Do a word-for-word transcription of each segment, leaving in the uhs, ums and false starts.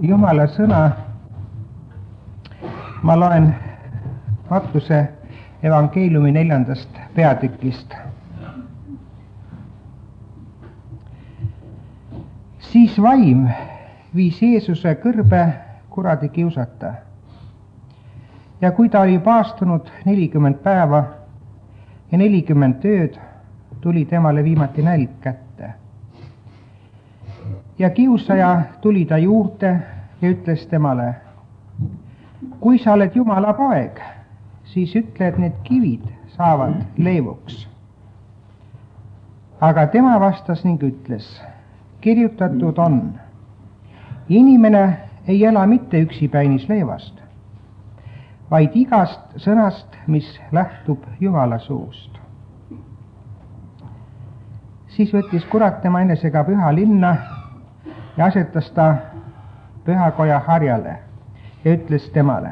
Jumala sõna ma loen Mattuse evangeeliumi neljandast peatükist. Siis vaim viis Jeesuse kõrbe kuradi kiusata. Ja kui ta oli paastunud nelikümmend päeva ja nelikümmend ööd, tuli temale viimati nälg kätte. Ja kiusaja tuli ta juurde ja ütles temale: kui sa oled Jumala poeg, siis ütle, et need kivid saavad leivuks. Aga tema vastas ning ütles: kirjutatud on, inimene ei ela mitte üksipäinis leivast, vaid igast sõnast, mis lähtub Jumala suust. Siis võttis kurat tema enesega püha linna ja asetas ta pühakoja harjale ja ütles temale: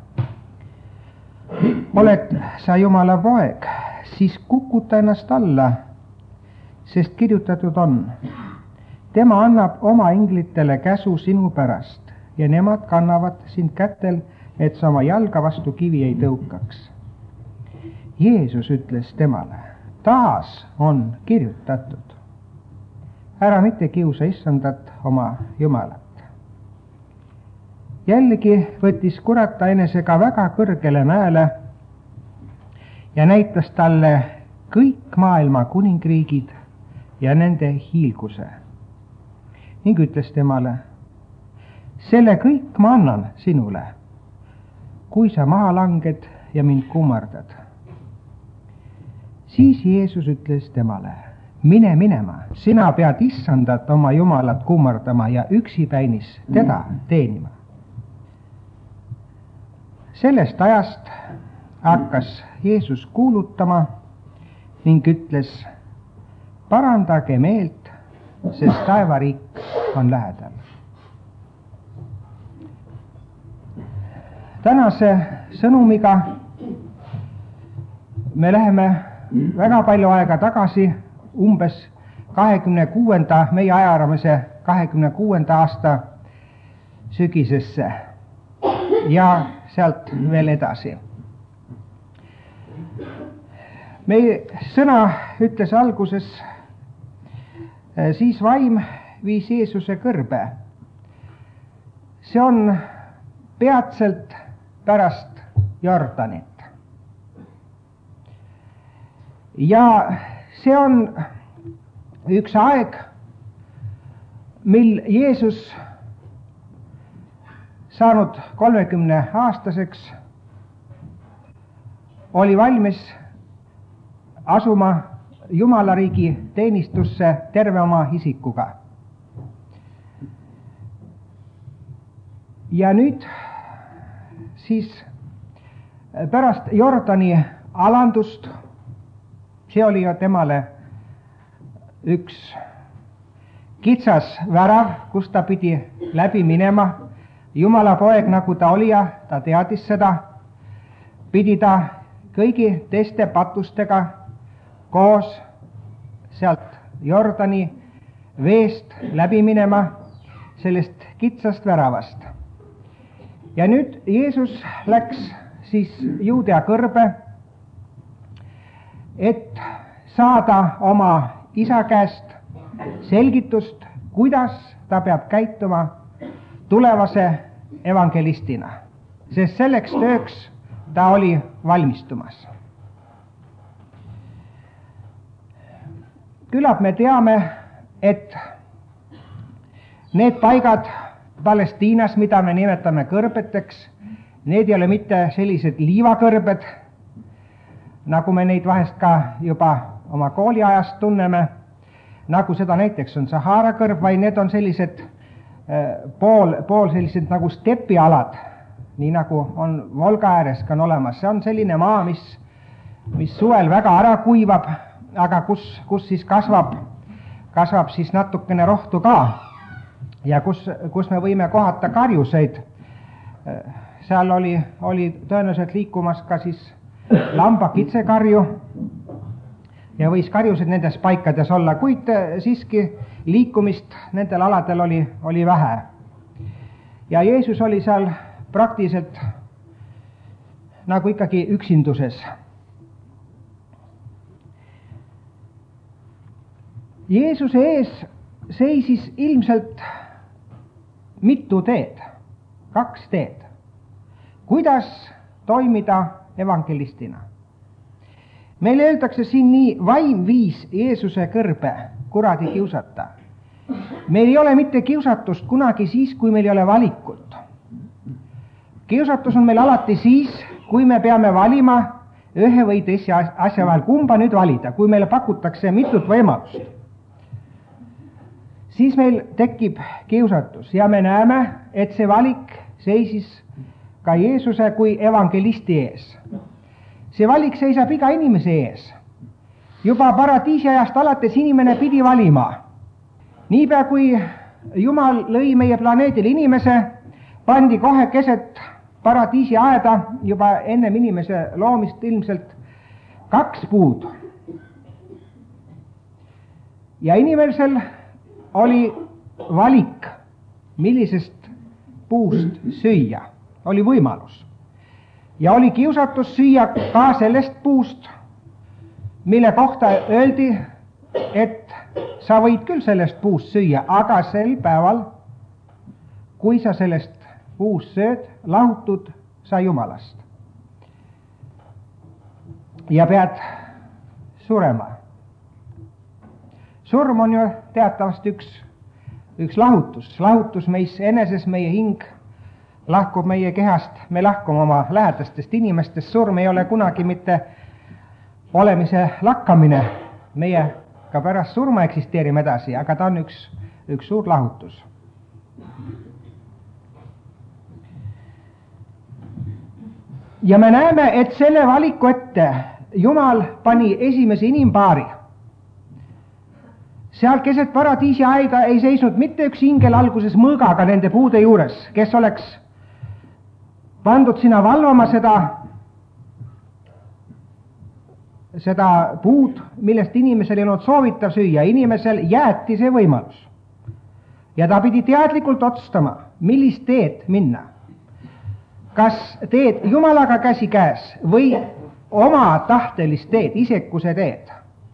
oled sa Jumala poeg, siis kukuta ennast alla, sest kirjutatud on, tema annab oma inglitele käsu sinu pärast ja nemad kannavad sind kätel, et sa oma jalga vastu kivi ei tõukaks. Jeesus ütles temale: taas on kirjutatud, ära mitte kiusa issandat oma Jumalat. Jällegi võttis kurat ta enesega väga kõrgele mäele ja näitas talle kõik maailma kuningriigid ja nende hiilguse ning ütles temale: selle kõik ma annan sinule, kui sa maha langed ja mind kummardad. Siis Jeesus ütles temale: mine minema, sina pead issandat oma Jumalat kummardama ja üksipäinis teda teenima. Sellest ajast hakkas Jeesus kuulutama ning ütles: parandage meelt, sest taevariik on lähedal. Tänase sõnumiga me läheme väga palju aega tagasi, umbes kahekümne kuuenda, meie ajaramise kahekümne kuuenda aasta sügisesse ja sealt veel edasi. Meie sõna ütles alguses: siis vaim viis Jeesuse kõrbe. See on peatselt pärast Jordanit. Ja see on üks aeg, mil Jeesus saanud kolmekümne aastaseks oli valmis asuma Jumala riigi teenistusse terve oma isikuga. Ja nüüd siis pärast Jordani alandust, see oli ju temale üks kitsas värav, kus ta pidi läbi minema. Jumala poeg, nagu ta oli ja ta teadis seda, pidi ta kõigi teiste patustega koos sealt Jordani veest läbi minema sellest kitsast väravast. Ja nüüd Jeesus läks siis Juudea kõrbe, et saada oma isa käest selgitust, kuidas ta peab käituma tulevase evangelistina, sest selleks tööks ta oli valmistumas. Küllap me teame, et need paigad Palestiinas, mida me nimetame kõrbeteks, need ei ole mitte sellised liivakõrbed, nagu me neid vahest ka juba oma kooliajast tunneme, nagu seda näiteks on Sahara kõrb, vaid need on sellised pool, pool sellised nagu stepialad, nii nagu on Volga ääres ka on olemas. See on selline maa, mis, mis suvel väga ära kuivab, aga kus, kus siis kasvab, kasvab siis natukene rohtu ka ja kus, kus me võime kohata karjuseid. Seal oli, oli tõenäoliselt liikumas ka siis lambakitsekarju ja võis karjused nendes paikades olla, kuid siiski liikumist nendel aladel oli, oli vähe. ja Jeesus oli seal praktiliselt nagu ikkagi üksinduses. Jeesuse ees seisis ilmselt mitu teed, kaks teed, kuidas toimida evangelistina. Meil öeldakse siin nii, vaim viis Jeesuse kõrbe kuradi kiusata. Meil ei ole mitte kiusatust kunagi siis, kui meil ei ole valikut. Kiusatus on meil alati siis, kui me peame valima ühe või teise asja vahel, kumba nüüd valida, kui meile pakutakse mitut võimalust. Siis meil tekib kiusatus ja me näeme, et see valik seisis ka Jeesuse kui evangelisti ees. See valik seisab iga inimese ees. Juba paradiisi ajast alates inimene pidi valima. Niipea kui Jumal lõi meie planeedil inimese, pandi kohe keset paradiisi aeda juba ennem inimese loomist ilmselt kaks puud. Ja inimesel oli valik, millisest puust süüa, oli võimalus. Ja oli kiusatus süüa ka sellest puust, mille kohta öeldi, et sa võid küll sellest puust süüa, aga sel päeval, kui sa sellest puust sööd, lahutud sa Jumalast. Ja pead surema. Surm on ju teatavasti üks, üks lahutus. Lahutus meis eneses, meie hing lahkub meie kehast, me lahkume oma lähedastest inimestest. Surm ei ole kunagi mitte olemise lakkamine. Meie ka pärast surma eksisteerime edasi, aga ta on üks, üks suur lahutus. Ja me näeme, et selle valiku ette Jumal pani esimese inimpaari. Seal keset paradiisi aeda ei seisnud mitte üks ingel alguses mõõgaga nende puude juures, kes oleks pandud sinna valvama seda, seda puud, millest inimesel ei olnud soovitav süüa. Inimesel jäeti see võimalus. Ja ta pidi teadlikult otsustama, millist teed minna. Kas teed Jumalaga käsi käes või oma tahtelist teed, isekuse teed.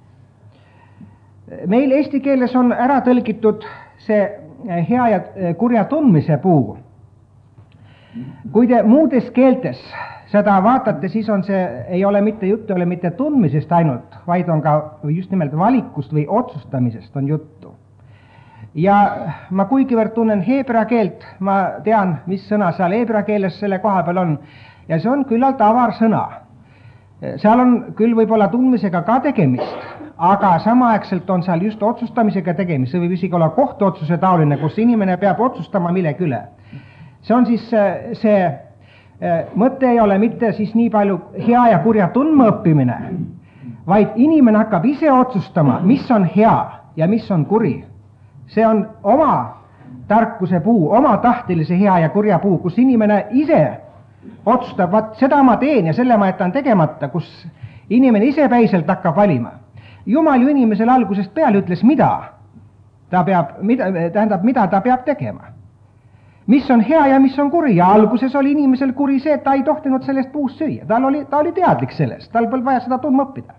Meil eesti keeles on ära tõlgitud see hea ja kurja tundmise puu. Kui te muudes keeltes seda vaatate, siis on see, ei ole mitte juttu, ei ole mitte tundmisest ainult, vaid on ka just nimelt valikust või otsustamisest on juttu. Ja ma kuigivõrd tunnen heebrea keelt, ma tean, mis sõna seal heebrea keeles selle koha peal on, ja see on küllalt avar sõna. Seal on küll võib-olla tundmisega ka tegemist, aga samaaegselt on seal just otsustamisega tegemist, see võib isegi olla kohtuotsuse taoline, kus inimene peab otsustama millegi üle. See on siis, see mõte ei ole mitte siis nii palju hea ja kurja tundma õppimine, vaid inimene hakkab ise otsustama, mis on hea ja mis on kuri. See on oma tarkuse puu, oma tahtelise hea ja kurja puu, kus inimene ise otsustab, vaat seda ma teen ja selle ma jätan tegemata, kus inimene isepäiselt hakkab valima. Jumal ju inimesele algusest peale ütles, mida ta peab, mida, tähendab, mida ta peab tegema. Mis on hea ja mis on kuri, ja alguses oli inimesel kuri see, et ta ei tohtinud sellest puust süüa. Tal oli, ta oli teadlik sellest, tal pole vaja seda tundma õppida.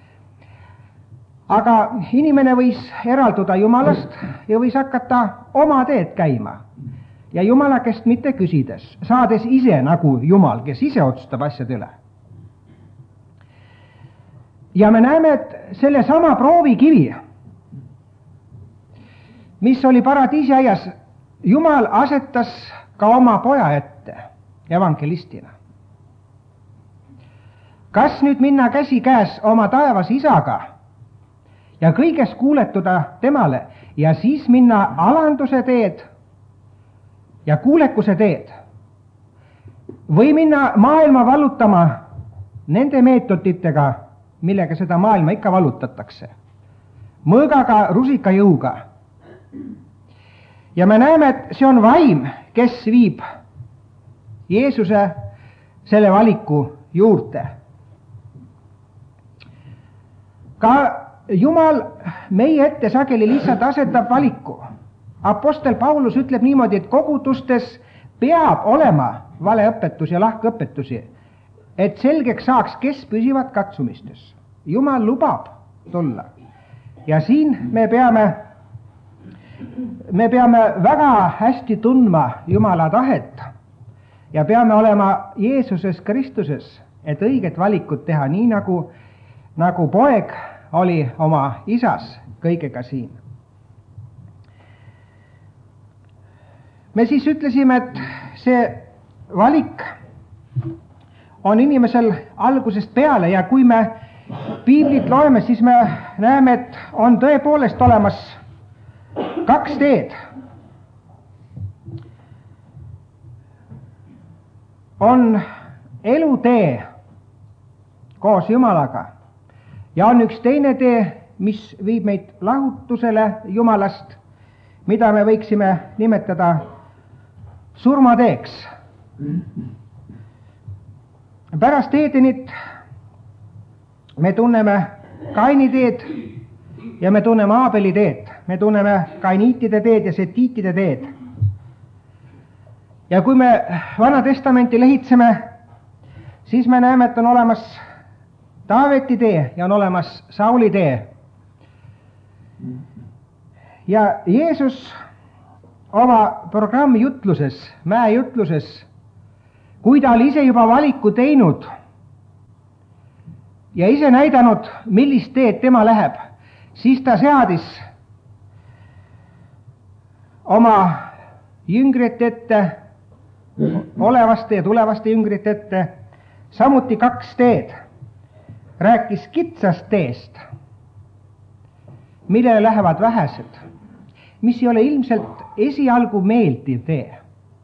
Aga inimene võis eralduda Jumalast ja võis hakata oma teed käima. Ja Jumala käest mitte küsides, saades ise nagu Jumal, kes ise otsustab asjad üle. Ja me näeme, et selle sama proovikivi, mis oli paradiisiaias, Jumal asetas ka oma poja ette evangelistina. Kas nüüd minna käsi käes oma taevas isaga ja kõiges kuuletuda temale ja siis minna alanduse teed ja kuulekuse teed või minna maailma vallutama nende meetoditega, millega seda maailma ikka vallutatakse. Mõõgaga, rusika jõuga. Ja me näeme, et see on vaim, kes viib Jeesuse selle valiku juurde. Ka Jumal meie ette sageli lihtsalt asetab valiku. Apostel Paulus ütleb niimoodi, et kogudustes peab olema valeõpetus ja lahkõpetusi, et selgeks saaks, kes püsivad katsumistes. Jumal lubab tulla. Ja siin me peame, me peame väga hästi tundma Jumala tahet ja peame olema Jeesuses Kristuses, et õiget valikut teha, nii nagu, nagu poeg oli oma isas kõigega siin. Me siis ütlesime, et see valik on inimesel algusest peale ja kui me piiblit loeme, siis me näeme, et on tõepoolest olemas kaks teed. On elutee koos Jumalaga ja on üks teine tee, mis viib meid lahutusele Jumalast, mida me võiksime nimetada surmateeks. Pärast Edenit me tunneme Kaini teed ja me tunneme Aabeli teed. Me tunneme kainiitide teed ja setiitide teed. Ja kui me Vana Testamenti lehitseme, siis me näeme, et on olemas Taaveti tee ja on olemas Sauli tee. Ja Jeesus oma programmi jutluses, mäejutluses, kui ta oli ise juba valiku teinud ja ise näidanud, millist teed tema läheb, siis ta seadis oma jüngrite ette, olevaste ja tulevaste jüngrite ette, samuti kaks teed. Rääkis kitsast teest, millele lähevad vähesed, mis ei ole ilmselt esialgu meeldiv tee.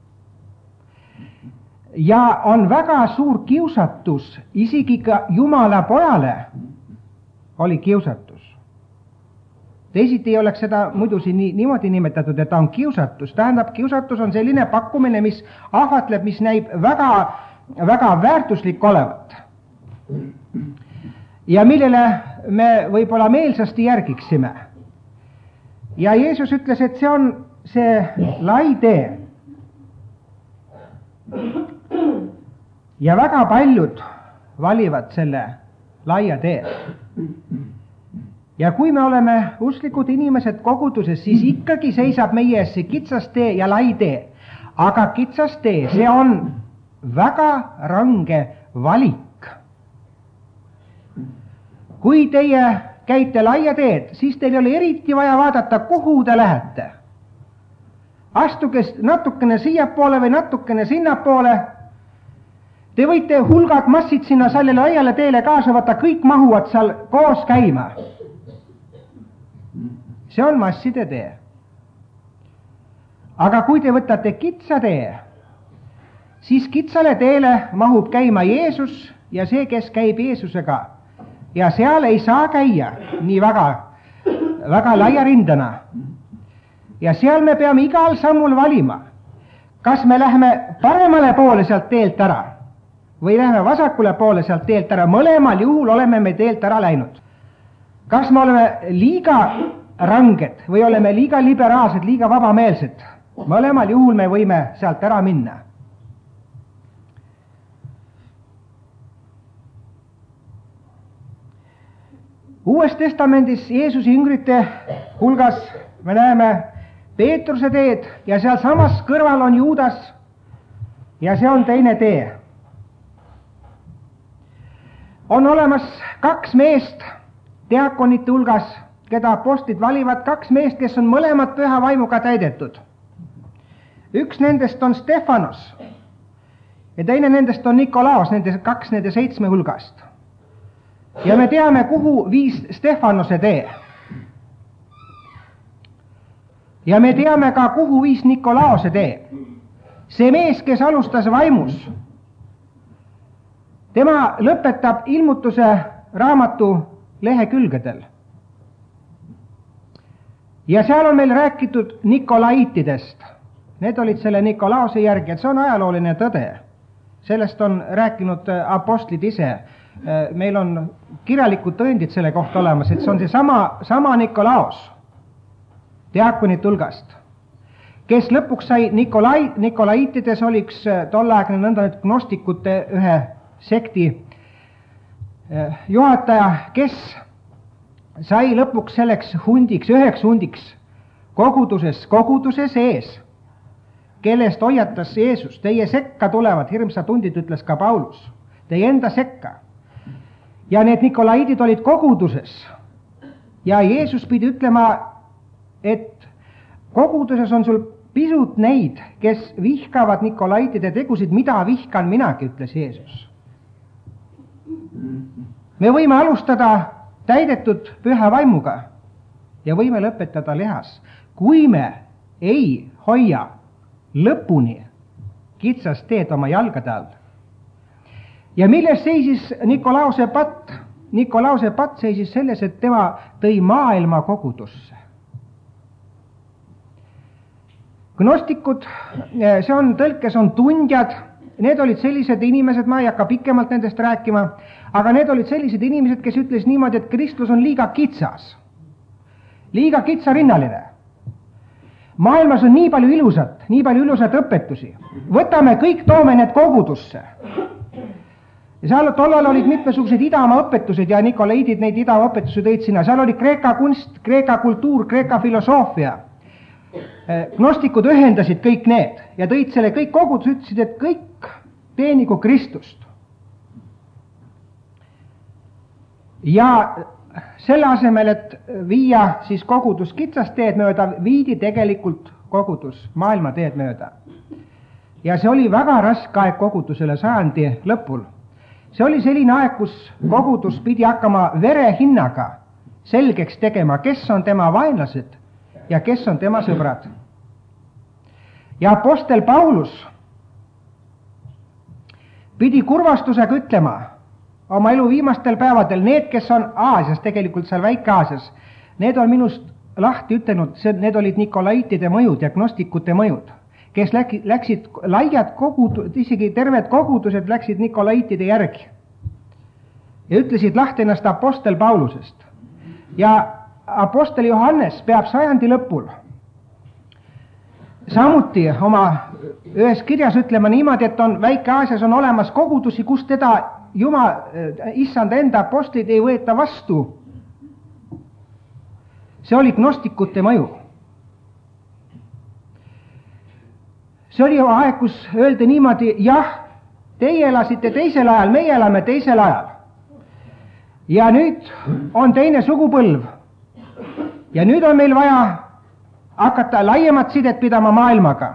Ja on väga suur kiusatus, isegi ka Jumala pojale oli kiusatus. Teisiti ei oleks seda muidu siin nii, niimoodi nimetatud, et ta on kiusatus. Tähendab, kiusatus on selline pakkumine, mis ahvatleb, mis näib väga, väga väärtuslik olevat. Ja millele me võib-olla meelsasti järgiksime. Ja Jeesus ütles, et see on see lai tee. Ja väga paljud valivad selle laia tee. Ja kui me oleme usklikud inimesed koguduses, siis ikkagi seisab meie ees see kitsas tee ja lai tee. Aga kitsas tee, see on väga range valik. Kui teie käite laia teed, siis teil ei ole eriti vaja vaadata, kuhu te lähete. Astuge natukene siiapoole või natukene sinnapoole. Te võite hulgad massid sinna selle laiale teele kaasa võtta, kõik mahuvad seal koos käima. See on masside tee. Aga kui te võtate kitsa tee, siis kitsale teele mahub käima Jeesus ja see, kes käib Jeesusega. Ja seal ei saa käia nii väga, väga laia rindana. Ja seal me peame igal sammul valima, kas me läheme paremale poole sealt teelt ära või läheme vasakule poole sealt teelt ära. Mõlemal juhul oleme me teelt ära läinud. Kas me oleme liiga ranged või oleme liiga liberaalsed, liiga vabameelsed? Mõlemal juhul me võime sealt ära minna. Uues testamendis Jeesuse jüngrite hulgas me näeme Peetruse teed ja seal samas kõrval on Juudas ja see on teine tee. On olemas kaks meest diakonite hulgas, keda apostlid valivad, kaks meest, kes on mõlemad püha vaimuga täidetud. Üks nendest on Stefanos ja teine nendest on Nikolaos, nende kaks nende seitsme hulgast. Ja me teame, kuhu viis Stefanose tee. Ja me teame ka, kuhu viis Nikolaose tee. See mees, kes alustas vaimus, tema lõpetab ilmutuse raamatu lehekülgedel. Ja seal on meil räägitud Nikolaitidest. Need olid selle Nikolaose järgi, et see on ajalooline tõde. Sellest on rääkinud apostlid ise. Meil on kirjalikud tõendid selle kohta olemas, et see on see sama, sama Nikolaos diakonite hulgast, kes lõpuks sai Nikolai, Nikolaitides oli üks tolleaegne nõnda nüüd gnostikute ühe sekti juhataja, kes sai lõpuks selleks hundiks, üheks hundiks koguduses, koguduse sees, kellest hoiatas Jeesus. Teie sekka tulevad hirmsad hundid, ütles ka Paulus, teie enda sekka. Ja need Nikolaidid olid koguduses ja Jeesus pidi ütlema, et koguduses on sul pisut neid, kes vihkavad Nikolaitide tegusid, mida vihkan minagi, ütles Jeesus. Me võime alustada täidetud püha vaimuga ja võime lõpetada lihas, kui me ei hoia lõpuni kitsast teed oma jalgade all. Ja milles seisis Nikolause patt? Nikolause patt seisis selles, et tema tõi maailma kogudusse. Gnostikud, see on tõlkes, on tundjad, need olid sellised inimesed, ma ei hakka pikemalt nendest rääkima, aga need olid sellised inimesed, kes ütles niimoodi, et Kristus on liiga kitsas, liiga kitsarinnaline. Maailmas on nii palju ilusat, nii palju ilusat õpetusi. Võtame kõik, toome need kogudusse. Ja seal tollal olid mitmesugused idama õpetused ja Nikolaidid neid idama õpetusi tõid sinna. Seal oli Kreeka kunst, Kreeka kultuur, Kreeka filosoofia. Gnostikud ühendasid kõik need ja tõid selle kõik kogudus, ütlesid, et kõik teenigu Kristust. Ja selle asemel, et viia siis kogudus kitsast teed mööda, viidi tegelikult kogudus maailma teed mööda. Ja see oli väga raske aeg kogudusele sajandi lõpul. See oli selline aeg, kus kogudus pidi hakkama verehinnaga selgeks tegema, kes on tema vaenlased ja kes on tema sõbrad. Ja apostel Paulus pidi kurvastusega ütlema oma elu viimastel päevadel, need, kes on Aasias, tegelikult seal Väike-Aasias, need on minust lahti ütelnud, need olid Nikolaitide mõjud ja gnostikute mõjud, kes läksid, läksid laiad kogudused, isegi terved kogudused läksid Nikolaitide järgi ja ütlesid lahti ennast apostel Paulusest. Ja apostel Johannes peab sajandi lõpul samuti oma ühes kirjas ütlema niimoodi, et on Väike-Aasias on olemas kogudusi, kus teda Jumal, issand enda apostlid ei võeta vastu. See oli gnostikute mõju. See oli aeg, kus öeldi niimoodi, jah, teie elasite teisel ajal, meie elame teisel ajal. Ja nüüd on teine sugupõlv. Ja nüüd on meil vaja hakata laiemat sidet pidama maailmaga.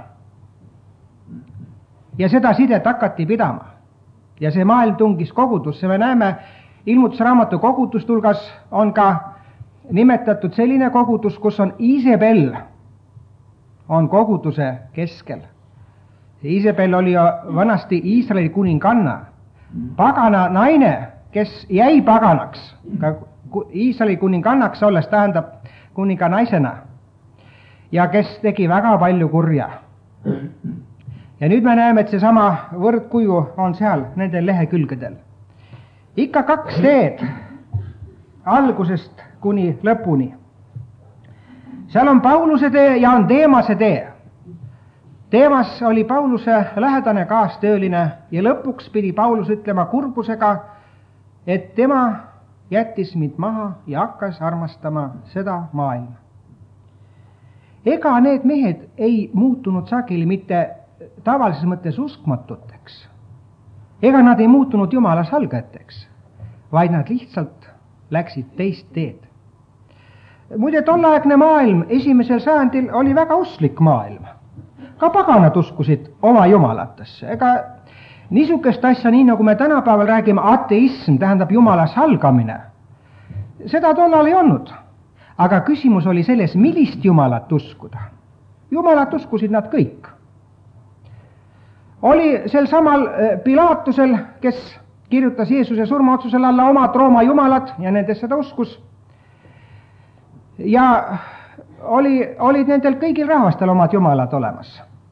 Ja seda sidet hakati pidama. Ja see maailm tungis kogudusse. Me näeme, ilmutusraamatu kogudustulgas on ka nimetatud selline kogudus, kus on Isabel, on koguduse keskel. Isabel oli vanasti Iisraeli kuninganna, pagana naine, kes jäi paganaks, ka Iisraeli kuningannaks olles tähendab kuninga naisena ja kes tegi väga palju kurja. Ja nüüd me näeme, et see sama võrdkuju on seal nendel lehekülgedel. Ikka kaks teed algusest kuni lõpuni. Seal on Pauluse tee ja on Deemase tee. Deemas oli Pauluse lähedane kaastööline ja lõpuks pidi Paulus ütlema kurbusega, et tema jättis mind maha ja hakkas armastama seda maailma. Ega need mehed ei muutunud sageli mitte tavalises mõttes uskmatuteks. Ega nad ei muutunud Jumala salgajateks, vaid nad lihtsalt läksid teist teed. Muide, tollaegne maailm esimesel sajandil oli väga usklik maailm. Ka paganad uskusid oma jumalatesse. Ega niisugust asja, nii nagu me tänapäeval räägime, ateism tähendab Jumala salgamine. Seda tollal ei olnud. Aga küsimus oli selles, millist Jumalat uskuda. Jumalat uskusid nad kõik. Oli sel samal Pilatusel, kes kirjutas Jeesuse surmaotsusel alla omad Rooma jumalad ja nendest seda uskus. Ja oli, olid nendel kõigil rahvastel omad jumalad olemas.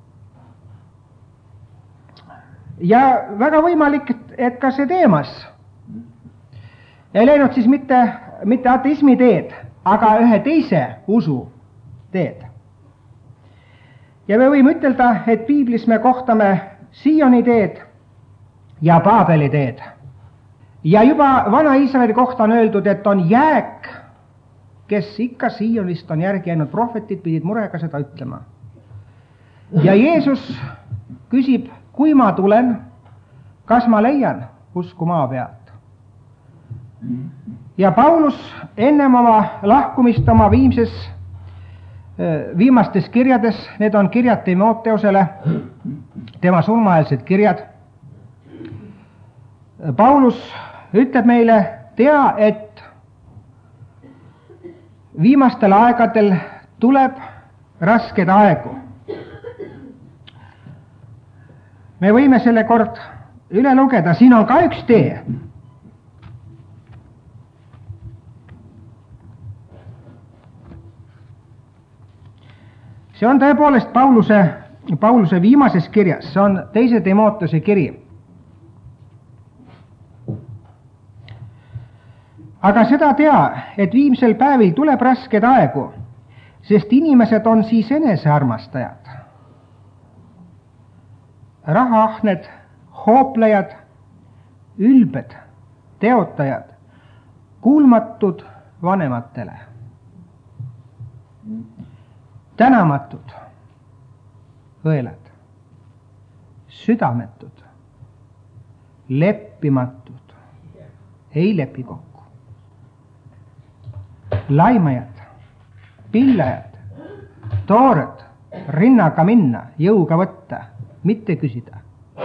Ja väga võimalik, et ka see Deemas ei läinud siis mitte, mitte ateismi teed, aga ühe teise usu teed. ja me võime ütelda, et piiblis me kohtame Sioni teed ja Paabeli teed. Ja juba vana Iisraeli kohta on öeldud, et on jääk, kes ikka Sionist on järgi jäänud, prohvetid pidid murega seda ütlema. Ja Jeesus küsib, kui ma tulen, kas ma leian usku maa pealt. Ja Paulus ennem oma lahkumist oma viimses, viimastes kirjades, need on kirjad Timoteusele, tema surmaajalised kirjad. Paulus ütleb meile, tea, et viimastel aegadel tuleb rasked aegu. Me võime selle kord üle lugeda, siin on ka üks tee. See on tõepoolest Pauluse, Pauluse viimases kirjas, see on teise Timoteuse kiri. Aga seda tea, et viimsel päevil tuleb rasked aegu, sest inimesed on siis enesearmastajad, rahaahned, hooplejad, ülbed, teotajad, kuulmatud vanematele, tänamatud, õelad, südametud, leppimatud, ei lepi kokku, laimajad, pillajad, toored, rinnaga minna, jõuga võtta, mitte küsida,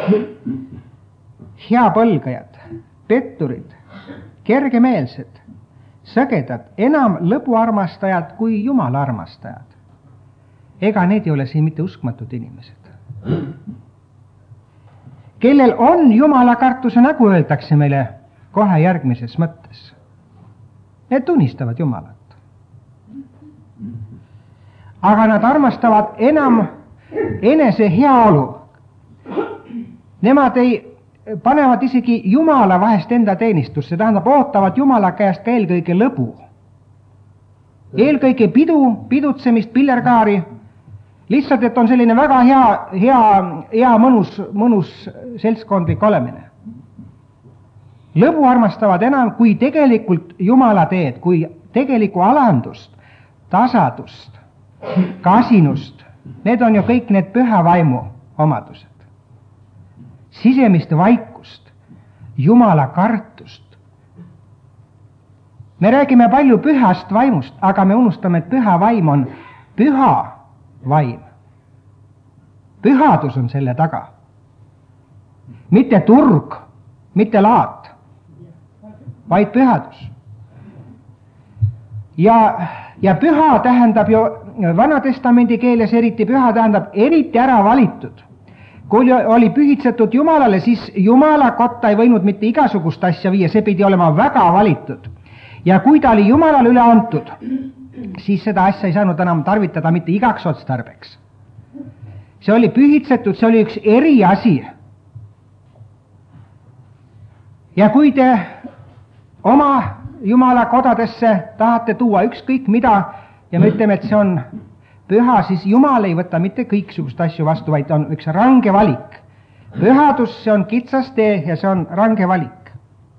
heapõlgajad, petturid, kergemeelsed, sõgedad, enam lõbuarmastajad kui Jumala armastajad. Ega need ei ole siin mitte uskmatud inimesed. Kellel on Jumala kartuse nägu, öeldakse meile kohe järgmises mõttes. Need tunnistavad Jumalat. Aga nad armastavad enam enese heaolu. Nemad ei panevad isegi Jumala vahest enda teenistusse, tähendab, ootavad Jumala käest ka eelkõige lõbu. Eelkõige pidu, pidutsemist, pillerkaari, lihtsalt, et on selline väga hea, hea, hea mõnus, mõnus seltskondlik olemine. Lõbu armastavad enam kui tegelikult Jumala teed, kui tegelikku alandust, tasadust, kasinust. Need on ju kõik need püha vaimu omadused. Sisemist vaikust, Jumala kartust. Me räägime palju pühast vaimust, aga me unustame, et püha vaim on püha vaim. Pühadus on selle taga. Mitte turg, mitte laat, vaid pühadus. Ja, ja püha tähendab ju Vana Testamendi keeles eriti, püha tähendab eriti ära valitud. Kui oli pühitsetud Jumalale, siis Jumala kotta ei võinud mitte igasugust asja viia, see pidi olema väga valitud. Ja kui ta oli Jumalale üle antud, siis seda asja ei saanud enam tarvitada mitte igaks otstarbeks. See oli pühitsetud, see oli üks eriasi. Ja kui te oma Jumala kodadesse tahate tuua ükskõik mida ja me ütleme, et see on püha, siis Jumal ei võta mitte kõiksugust asju vastu, vaid on üks range valik. Pühadus, see on kitsas tee ja see on range valik.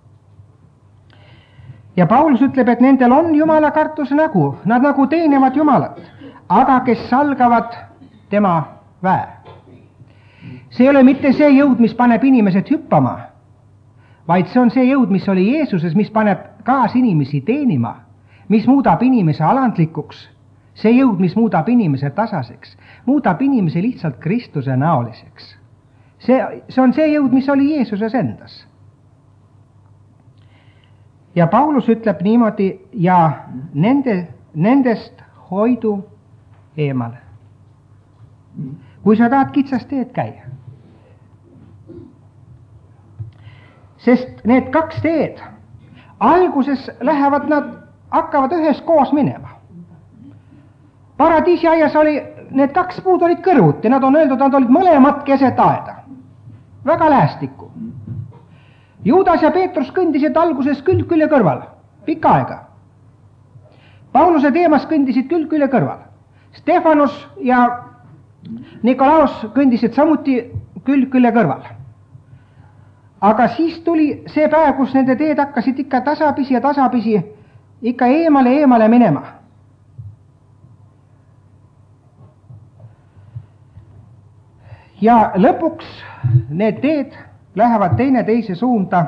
Ja Paulus ütleb, et nendel on Jumala kartuse nägu, nad nagu teenivad Jumalat, aga kes salgavad tema väe. See ei ole mitte see jõud, mis paneb inimesed hüppama, vaid see on see jõud, mis oli Jeesuses, mis paneb kaasinimesi teenima, mis muudab inimese alandlikuks. See jõud, mis muudab inimese tasaseks, muudab inimese lihtsalt Kristuse näoliseks. See, see on see jõud, mis oli Jeesuses endas. Ja Paulus ütleb niimoodi, ja nende, nendest hoidu eemale. Kui sa tahad kitsast teed käia. Sest need kaks teed, alguses lähevad nad, hakkavad ühes koos minema. Paradiisi aias oli, need kaks puud olid kõrvuti, nad on öeldud, nad olid mõlemad keset aeda. Väga lähestikku. Juudas ja Peetrus kõndisid alguses külg külje kõrval, pikka aega. Paulus ja Deemas kõndisid külg külje kõrval. Stefanus ja Nikolaos kõndisid samuti külg külje kõrval. Aga siis tuli see päev, kus nende teed hakkasid ikka tasapisi ja tasapisi ikka eemale eemale minema. Ja lõpuks need teed lähevad teine teise suunda.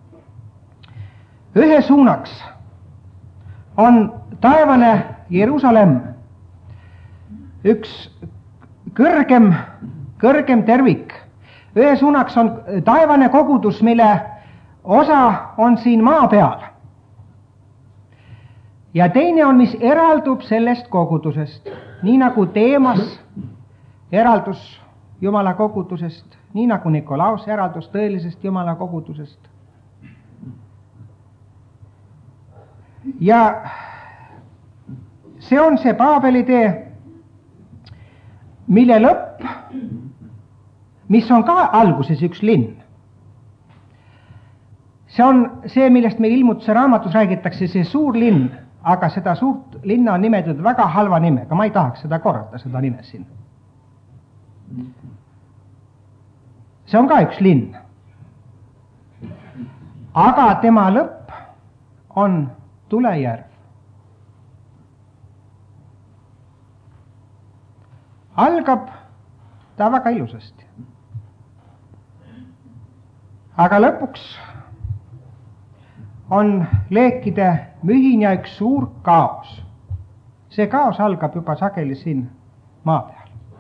Ühe suunaks on taevane Jerusalem, üks kõrgem, kõrgem tervik. Ühe suunaks on taevane kogudus, mille osa on siin maa peal. Ja teine on, mis eraldub sellest kogudusest, nii nagu Teemas eraldus Jumala kogudusest, nii nagu Nikolaos eraldus tõelisest Jumala kogudusest. Ja see on see Paabeli tee, mille lõpp, mis on ka alguses üks linn. See on see, millest meil Ilmutuse raamatus räägitakse, see suur linn, aga seda suurt linna on nimetatud väga halva nimega, ma ei tahaks seda korrata, seda nime siin. See on ka üks linn. Aga tema lõpp on tulejärv. Algab ta väga ilusasti. Aga lõpuks on leekide mühin ja üks suur kaos. See kaos algab juba sageli siin maa peal.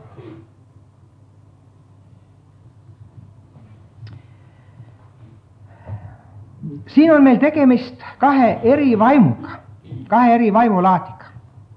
Siin on meil tegemist kahe eri vaimuga, kahe eri vaimulaadiga.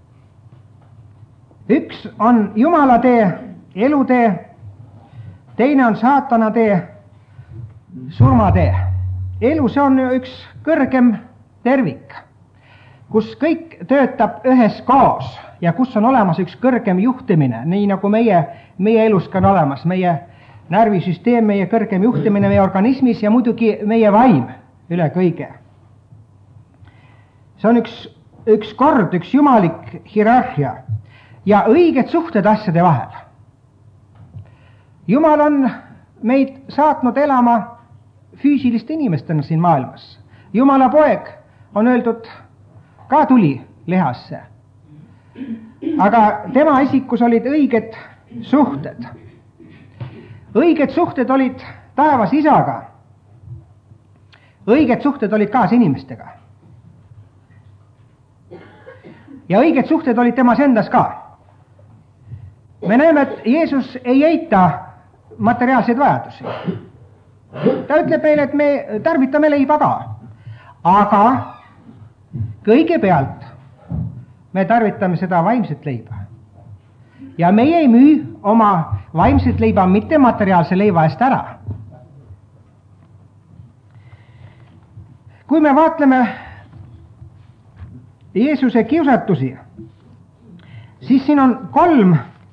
Üks on Jumala tee, elutee, teine on saatana tee, surmatee. Elu, see on üks kõrgem tervik, kus kõik töötab ühes koos ja kus on olemas üks kõrgem juhtimine, nii nagu meie, meie elus on olemas, meie närvisüsteem, meie kõrgem juhtimine meie organismis ja muidugi meie vaim üle kõige. See on üks, üks kord, üks jumalik hierarhia ja õiged suhted asjade vahel. Jumal on meid saatnud elama füüsiliste inimestena siin maailmas. Jumala poeg on öeldud ka tuli lehasse. Aga tema isikus olid õiged suhted. Õiged suhted olid taevas isaga. Õiged suhted olid kaas inimestega. Ja õiged suhted olid temas endas ka. Me näeme, et Jeesus ei eita materiaalseid vajadusi. Ta ütleb meile, et me tarvitame leiba ka. Aga kõigepealt me tarvitame seda vaimset leiba. Ja meie ei müü oma vaimset leiba mitte materiaalse leiva eest ära. Kui me vaatleme Jeesuse kiusatusi, siis siin on kolm,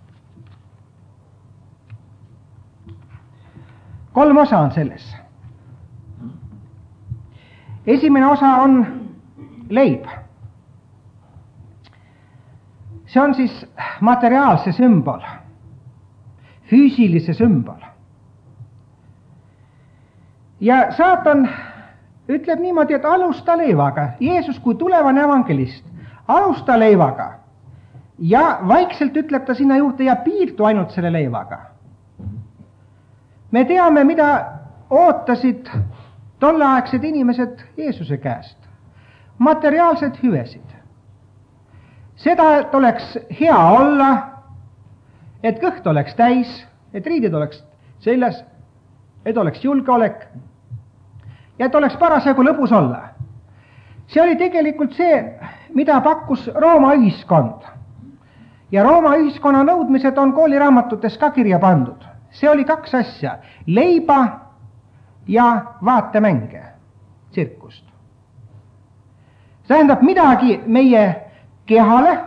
kolm osa on selles. Esimene osa on leib. See on siis materiaalse sümbol, füüsilise sümbol. Ja saatan ütleb niimoodi, et alusta leivaga. Jeesus kui tulevane evangelist, alusta leivaga. Ja vaikselt ütleb ta sinna juurde ja piirdu ainult selle leivaga. Me teame, mida ootasid tolleaegsed inimesed Jeesuse käest. Materiaalsed hüvesid. Seda, et oleks hea olla, et kõht oleks täis, et riided oleks seljas, et oleks julgeolek ja et oleks parasjagu lõbus olla. See oli tegelikult see, mida pakkus Rooma ühiskond. Ja Rooma ühiskonna nõudmised on kooliraamatutes ka kirja pandud. See oli kaks asja, leiba ja vaatemänge, tsirkust. See tähendab midagi meie kehale.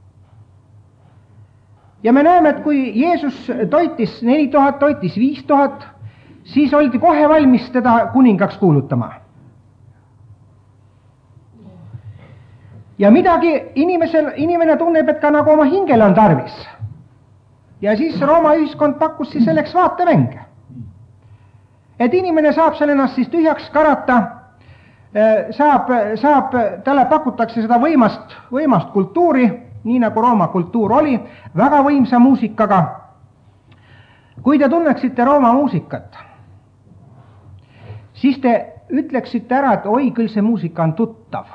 Ja me näeme, et kui Jeesus toitis neli tuhat, toitis viis tuhat, siis oldi kohe valmis teda kuningaks kuulutama. Ja midagi inimesel, inimene tunneb, et ka nagu oma hingele on tarvis. ja siis Rooma ühiskond pakkus siis selleks vaatemänge. Et inimene saab seal ennast siis tühjaks karata, saab, saab, talle pakutakse seda võimast, võimast kultuuri, nii nagu Rooma kultuur oli, väga võimsa muusikaga. Kui te tunneksite Rooma muusikat, siis te ütleksite ära, et oi, küll see muusika on tuttav.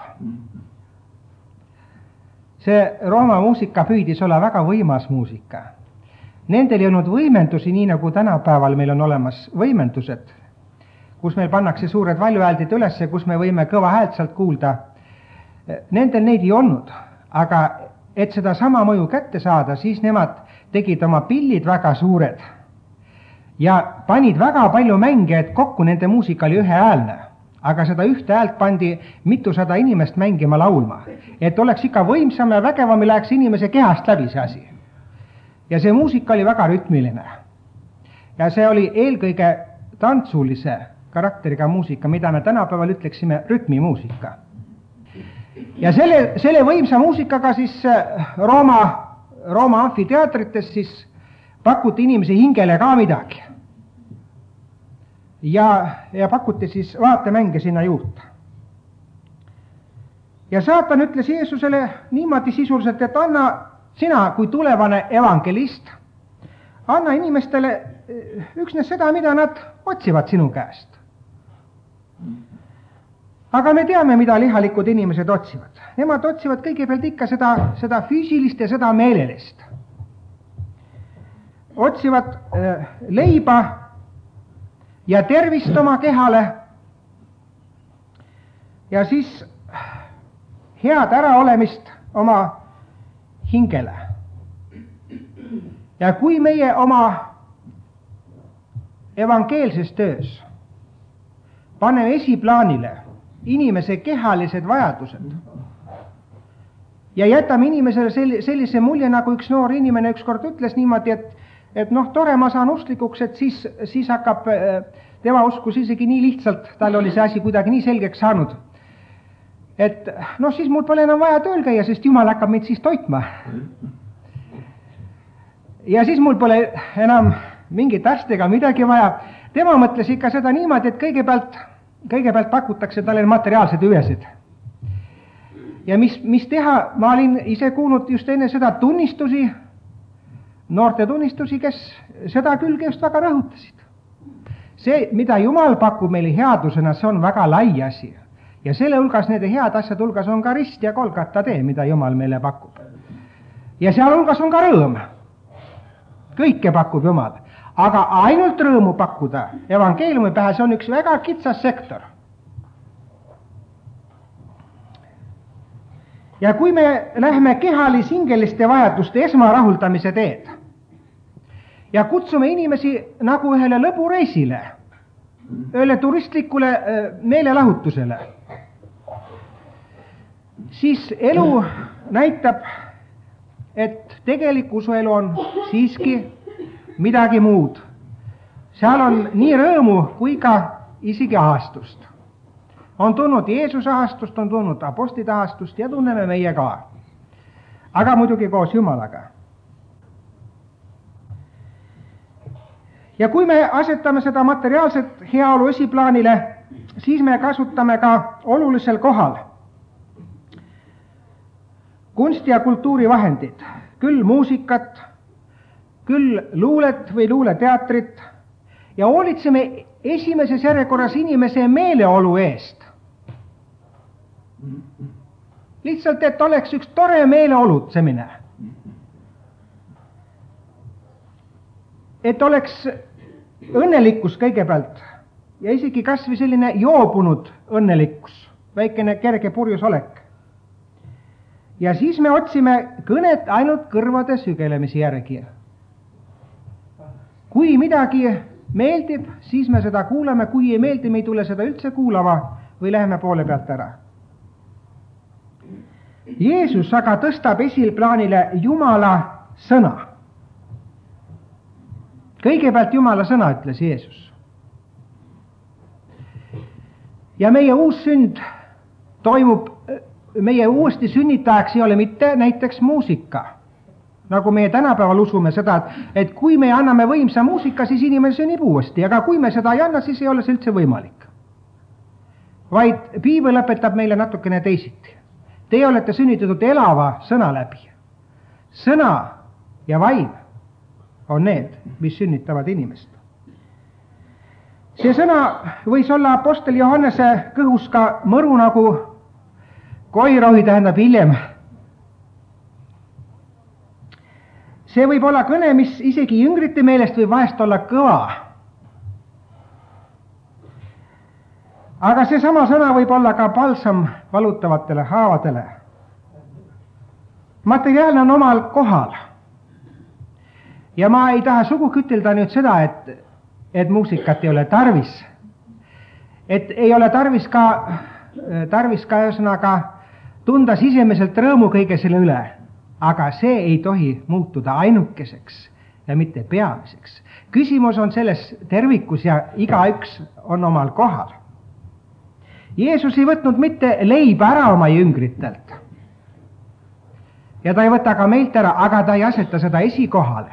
See Rooma muusika püüdis olla väga võimas muusika. Nendel ei olnud võimendusi, nii nagu tänapäeval meil on olemas võimendused, kus meil pannakse suured valjuhääldid ülesse, kus me võime kõva häält sealt kuulda. Nendel neid ei olnud, aga et seda sama mõju kätte saada, siis nemad tegid oma pillid väga suured ja panid väga palju mänge, et kokku nende muusika oli ühehäälne. Aga seda ühte häält pandi mitusada inimest mängima laulma, et oleks ikka võimsam ja vägevam ja läheks inimese kehast läbi see asi. Ja see muusika oli väga rütmiline. Ja see oli eelkõige tantsulise karakteriga muusika, mida me tänapäeval ütleksime rütmimuusika. Ja selle, selle võimsa muusikaga siis Rooma, Rooma amfiteatrites siis pakuti inimese hingele ka midagi. Ja, ja pakuti siis vaatemänge sinna juurde. Ja saatan ütles Jeesusele niimoodi sisuliselt, et anna sina kui tulevane evangelist, anna inimestele üksnes seda, mida nad otsivad sinu käest. Aga me teame, mida lihalikud inimesed otsivad. Nemad otsivad kõigepealt ikka seda, seda füüsilist ja seda meelelist. Otsivad äh, leiba ja tervist oma kehale ja siis head äraolemist oma hingele. Ja kui meie oma evangeelses töös paneme esiplaanile inimese kehalised vajadused ja jätame inimesele sellise mulje, nagu üks noor inimene ükskord ütles niimoodi, et et noh, tore, ma saan usklikuks, et siis, siis hakkab tema uskus isegi nii lihtsalt, tal oli see asi kuidagi nii selgeks saanud, et noh, siis mul pole enam vaja tööl käia, sest Jumal hakkab meid siis toitma. Ja siis mul pole enam mingit arstiga midagi vaja. Tema mõtles ikka seda niimoodi, et kõigepealt, kõigepealt pakutakse talle materiaalsed hüvesed. Ja mis, mis teha, ma olin ise kuulnud just enne seda tunnistusi, noorte tunnistusi, kes seda külge just väga rõhutasid. See, mida Jumal pakub meile headusena, see on väga lai asi. Ja selle hulgas, nende head asjad hulgas on ka rist ja Golgata tee, mida Jumal meile pakub. Ja seal hulgas on ka rõõm. Kõike pakub Jumal. Aga ainult rõõmu pakkuda evangeeliumi pähe, see on üks väga kitsas sektor. Ja kui me lähme kehalis-hingeliste vajaduste esmarahuldamise teed ja kutsume inimesi nagu ühele lõbureisile, ühele turistlikule meelelahutusele, siis elu näitab, et tegelik usuelu on siiski midagi muud. Seal on nii rõõmu kui ka isegi ahastust. On tulnud Jeesuse ahastust, on tulnud apostlite ahastust ja tunneme meie ka. Aga muidugi koos Jumalaga. Ja kui me asetame seda materiaalset heaolu esiplaanile, siis me kasutame ka olulisel kohal kunsti- ja kultuurivahendid, küll muusikat, küll luulet või luuleteatrit ja hoolitseme esimeses järjekorras inimese meeleolu eest. Lihtsalt, et oleks üks tore meeleolutsemine. Et oleks õnnelikkus kõigepealt ja isegi kas või selline joobunud õnnelikkus, väikene kerge purjus olek. Ja siis me otsime kõnet ainult kõrvade sügelemise järgi. Kui midagi meeldib, siis me seda kuulame, kui ei meeldi, me ei tule seda üldse kuulama või läheme poole pealt ära. Jeesus aga tõstab esilplaanile Jumala sõna. Kõigepealt Jumala sõna, ütles Jeesus. Ja meie uus sünd toimub, meie uuesti sünnitajaks ei ole mitte näiteks muusika, nagu meie tänapäeval usume seda, et, et kui me anname võimsa muusika, siis inimene sünnib uuesti, aga kui me seda ei anna, siis ei ole see üldse võimalik. Vaid piibel õpetab meile natukene teisiti. Teie olete sünnitatud elava sõna läbi. Sõna ja vaim on need, mis sünnitavad inimest. See sõna võis olla apostel Johannese kõhus ka mõru nagu koirohi, tähendab hiljem. See võib olla kõne, mis isegi jüngrite meelest võib vahest olla kõva. Aga see sama sõna võib olla ka palsam valutavatele haavadele. Materiaalne on omal kohal. Ja ma ei taha sugugi ütelda nüüd seda, et, et muusikat ei ole tarvis. Et ei ole tarvis ka, tarvis ka ühesõnaga tunda sisemiselt rõõmu kõige selle üle. Aga see ei tohi muutuda ainukeseks ja mitte peamiseks. Küsimus on selles tervikus ja igaüks on omal kohal. Jeesus ei võtnud mitte leiba ära oma jüngritelt. Ja ta ei võta ka meilt ära, aga ta ei aseta seda esikohale.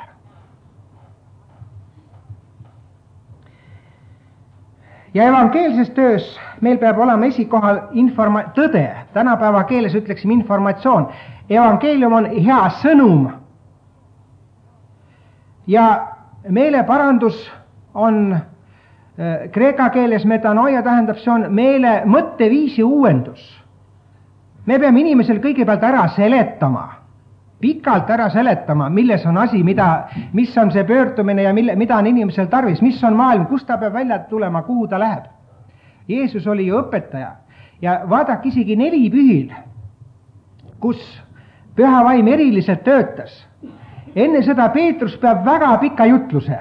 Ja evangeelses töös meil peab olema esikohal informa- tõde. Tänapäeva keeles ütleksime informatsioon. Evangeelium on hea sõnum. Ja meeleparandus on äh, kreeka keeles metanoia, tähendab, see on meele mõtteviisi uuendus. Me peame inimesel kõigepealt ära seletama, pikalt ära seletama, milles on asi, mida, mis on see pöördumine ja mille, mida on inimesel tarvis, mis on maailm, kust ta peab välja tulema, kuhu ta läheb. Jeesus oli ju õpetaja ja vaadake isegi nelipühil, kus püha vaim eriliselt töötas. Enne seda Peetrus peab väga pika jutluse.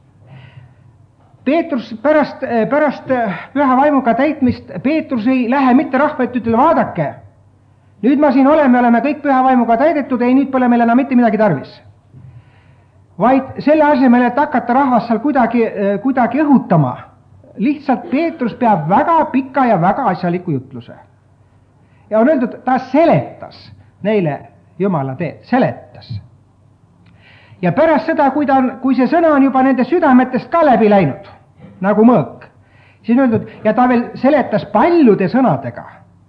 Peetrus pärast, pärast püha vaimuga täitmist, Peetrus ei lähe mitte rahva ette ütelda, vaadake, nüüd ma siin olen, me oleme kõik püha vaimuga täidetud, ei nüüd pole meil enam mitte midagi tarvis. Vaid selle asemel, et hakata rahvas seal kuidagi, kuidagi õhutama, lihtsalt Peetrus peab väga pika ja väga asjaliku jutluse. Ja on öeldud, ta seletas neile Jumala teed, seletas. Ja pärast seda, kui, ta on, kui see sõna on juba nende südametest ka läbi läinud, nagu mõõk, siis on öeldud, ja ta veel seletas paljude sõnadega.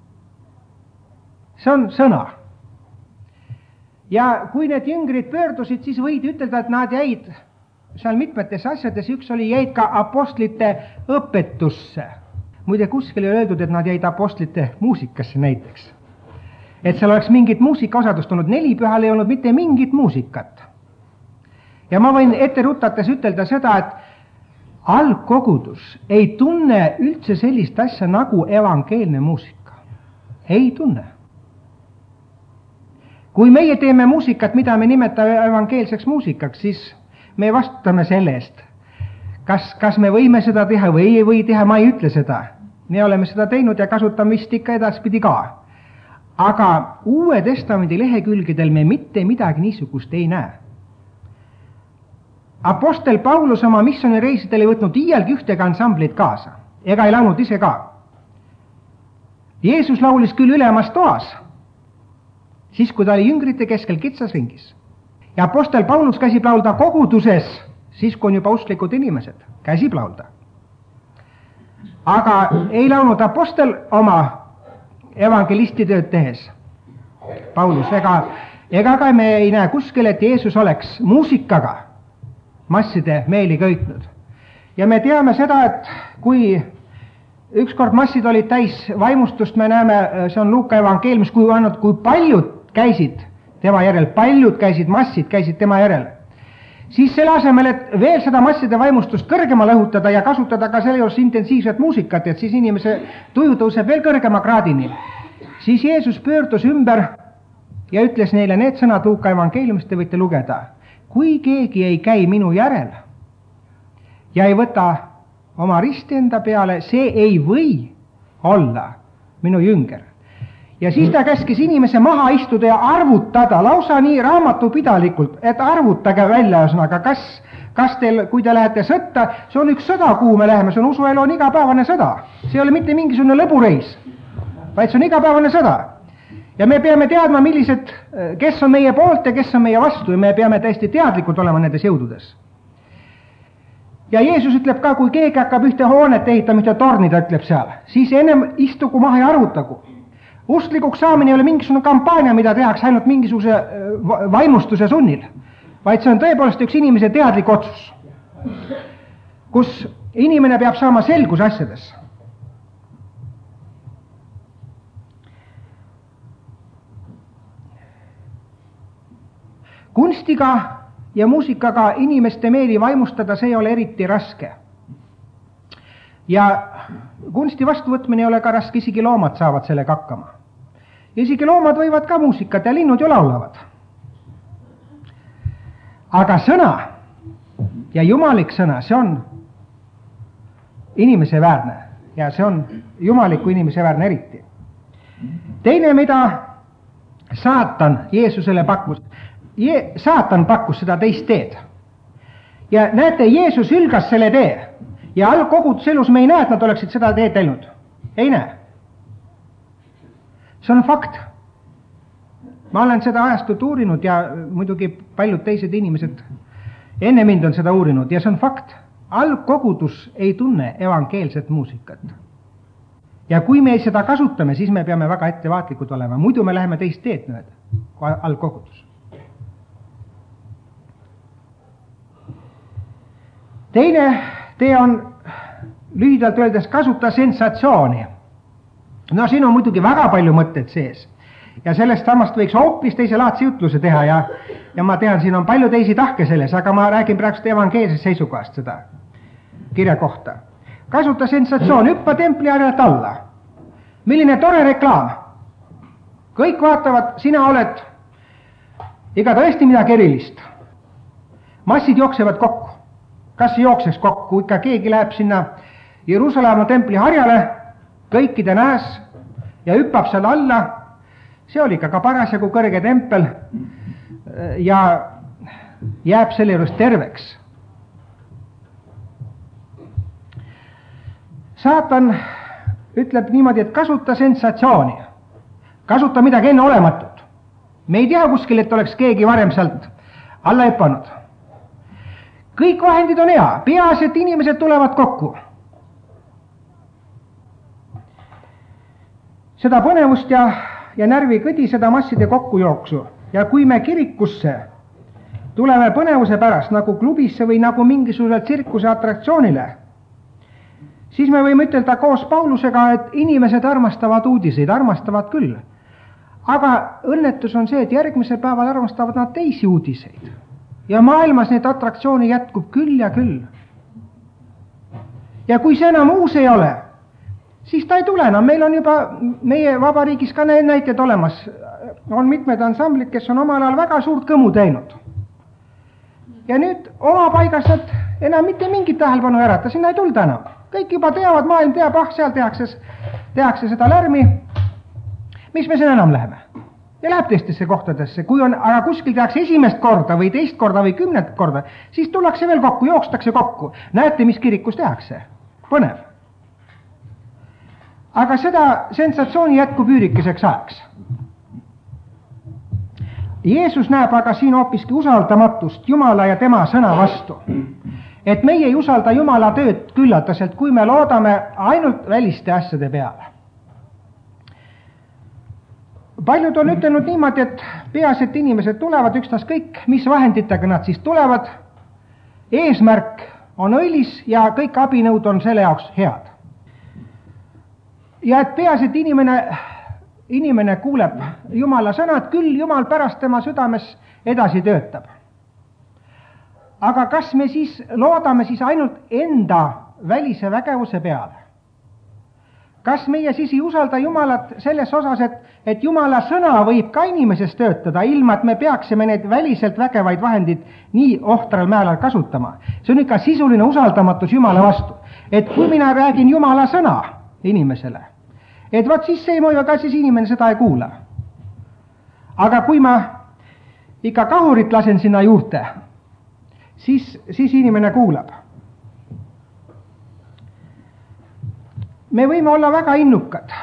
See on sõna. Ja kui need jüngrid pöördusid, siis võid ütelda, et nad jäid seal mitmetes asjades, üks oli jäid ka apostlite õpetusse. Muide, kuskil ei öeldud, et nad jäid apostlite muusikasse näiteks. Et seal oleks mingit muusikaosadust olnud, nelipühal ei olnud mitte mingit muusikat. Ja ma võin ette rutates ütelda seda, et algkogudus ei tunne üldse sellist asja nagu evangeelne muusika. Ei tunne. Kui meie teeme muusikat, mida me nimetame evangeelseks muusikaks, siis me vastutame selle eest. Kas, kas me võime seda teha või ei või teha, ma ei ütle seda. Me oleme seda teinud ja kasutame vist ikka edaspidi ka. Aga Uue Testamendi lehekülgedel me mitte midagi niisugust ei näe. Apostel Paulus oma missioonireisidel ei võtnud iialgi ühtegi ansamblit kaasa, ega ei laulnud ise ka. Jeesus laulis küll ülemas toas, siis kui ta oli jüngrite keskel kitsas ringis. Ja apostel Paulus käsib laulda koguduses, siis kui on juba usklikud inimesed, käsib laulda. Aga ei laulnud apostel oma evangelistitööd tehes. Paulus, ega, ega ka me ei näe kuskil, et Jeesus oleks muusikaga masside meeli köitnud. Ja me teame seda, et kui ükskord massid olid täis vaimustust, me näeme, see on Luuka evangeeliumis, kui, annad, kui paljud käisid tema järel, paljud käisid, massid käisid tema järel. Siis selle asemel, et veel seda masside vaimustust kõrgemale õhutada ja kasutada ka selle juures intensiivset muusikat, et siis inimese tuju tõuseb veel kõrgema kraadini, siis Jeesus pöördus ümber ja ütles neile need sõnad Luuka evangeeliumist, te võite lugeda. Kui keegi ei käi minu järel ja ei võta oma risti enda peale, see ei või olla minu jünger. Ja siis ta käskis inimese maha istuda ja arvutada, lausa nii raamatupidalikult, et arvutage välja, ühesõnaga, kas, kas teil, kui te lähete sõtta, see on üks sõda, kuhu me läheme, see on usuelu, on igapäevane sõda. See ei ole mitte mingisugune lõbureis, vaid see on igapäevane sõda. ja me peame teadma, millised, kes on meie poolt ja kes on meie vastu ja me peame täiesti teadlikud olema nendes jõududes. Ja Jeesus ütleb ka, kui keegi hakkab ühte hoonet ehitama, ühte torni, ta ütleb seal, siis ennem istugu maha ja arutagu. Usklikuks saamine ei ole mingisugune kampaania, mida tehakse ainult mingisuguse vaimustuse sunnil, vaid see on tõepoolest üks inimese teadlik otsus, kus inimene peab saama selguse asjades. Kunstiga ja muusikaga inimeste meeli vaimustada, see ei ole eriti raske. Ja kunsti vastuvõtmine ei ole ka raske, isegi loomad saavad sellega hakkama. Ja isegi loomad võivad ka muusikat ja linnud ju laulavad. Aga sõna ja jumalik sõna, see on inimese väärne ja see on jumaliku inimese väärne eriti. Teine, mida saatan Jeesusele pakkus, Je- saatan pakkus seda teist teed. Ja näete, Jeesus hülgas selle tee ja algkogutus elus me ei näe, et nad oleksid seda teed läinud. Ei näe. See on fakt. Ma olen seda ajastut uurinud ja muidugi paljud teised inimesed enne mind on seda uurinud ja see on fakt. Algkogudus ei tunne evangeelset muusikat. Ja kui me seda kasutame, siis me peame väga ettevaatlikud olema. Muidu me läheme teist teed mööda, kui algkogudus. Teine tee on lühidalt öeldes kasuta sensatsiooni. No siin on muidugi väga palju mõtted sees ja sellest samast võiks hoopis teise laadse jutluse teha ja, ja ma tean, siin on palju teisi tahke selles, aga ma räägin praegust evangeelsest seisukohast seda kirja kohta. Kasuta sensatsioon, hüppa templi äärelt alla. Milline tore reklaam. Kõik vaatavad, sina oled ega tõesti midagi erilist. Massid jooksevad kokku. Kas jookseks kokku, ikka keegi läheb sinna Jeruusalemma templi harjale, kõikide näes ja hüppab seal alla. See oli ikka ka parasjagu kõrge tempel ja jääb selle juures terveks. Saatan ütleb niimoodi, et kasuta sensatsiooni, kasuta midagi enne olematut. Me ei tea kuskil, et oleks keegi varem sealt alla hüpanud. Kõik vahendid on hea, peaasi, et inimesed tulevad kokku. Seda põnevust ja, ja närvi kõdi, seda masside kokkujooksu. Ja kui me kirikusse tuleme põnevuse pärast, nagu klubisse või nagu mingisugusel tsirkuse atraktsioonile, siis me võime ütelda koos Paulusega, et inimesed armastavad uudiseid, armastavad küll. Aga õnnetus on see, et järgmisel päeval armastavad nad teisi uudiseid. Ja maailmas need atraktsiooni jätkub küll ja küll. Ja kui see enam uus ei ole, siis ta ei tule enam. Meil on juba meie vabariigis ka näited olemas. On mitmed ansamblid, kes on omal ajal väga suurt kõmu teinud. Ja nüüd oma paigas nad enam mitte mingit tähelepanu ärata, sinna ei tulda enam. Kõik juba teavad, maailm teab, ah, seal tehakse, tehakse seda lärmi. Mis me siin enam läheme? Ja läheb teistesse kohtadesse, kui on, aga kuskil tehakse esimest korda või teist korda või kümnet korda, siis tullakse veel kokku, jookstakse kokku. Näete, mis kirikus tehakse? Põnev. Aga seda sensatsiooni jätkub üürikeseks ajaks. Jeesus näeb aga siin hoopiski usaldamatust Jumala ja tema sõna vastu. Et meie ei usalda Jumala tööd küllataselt, kui me loodame ainult väliste asjade peale. Paljud on ütelnud niimoodi, et peaasi, et inimesed tulevad ükstas kõik, mis vahenditega nad siis tulevad. Eesmärk on õilis ja kõik abinõud on selle jaoks head. Ja et peaasi, et inimene, inimene kuuleb Jumala sõnad, küll Jumal pärast tema südames edasi töötab. Aga kas me siis loodame siis ainult enda välise vägevuse peale? Kas meie siis ei usalda Jumalat selles osas, et, et Jumala sõna võib ka inimesest töötada, ilma et me peaksime need väliselt vägevaid vahendid nii ohtral määlal kasutama? See on ikka sisuline usaldamatus Jumala vastu. Et kui mina räägin Jumala sõna inimesele, et vaat siis see ei mõju, aga siis inimene seda ei kuula. Aga kui ma ikka kahurit lasen sinna juurde, siis, siis inimene kuulab. Me võime olla väga innukad.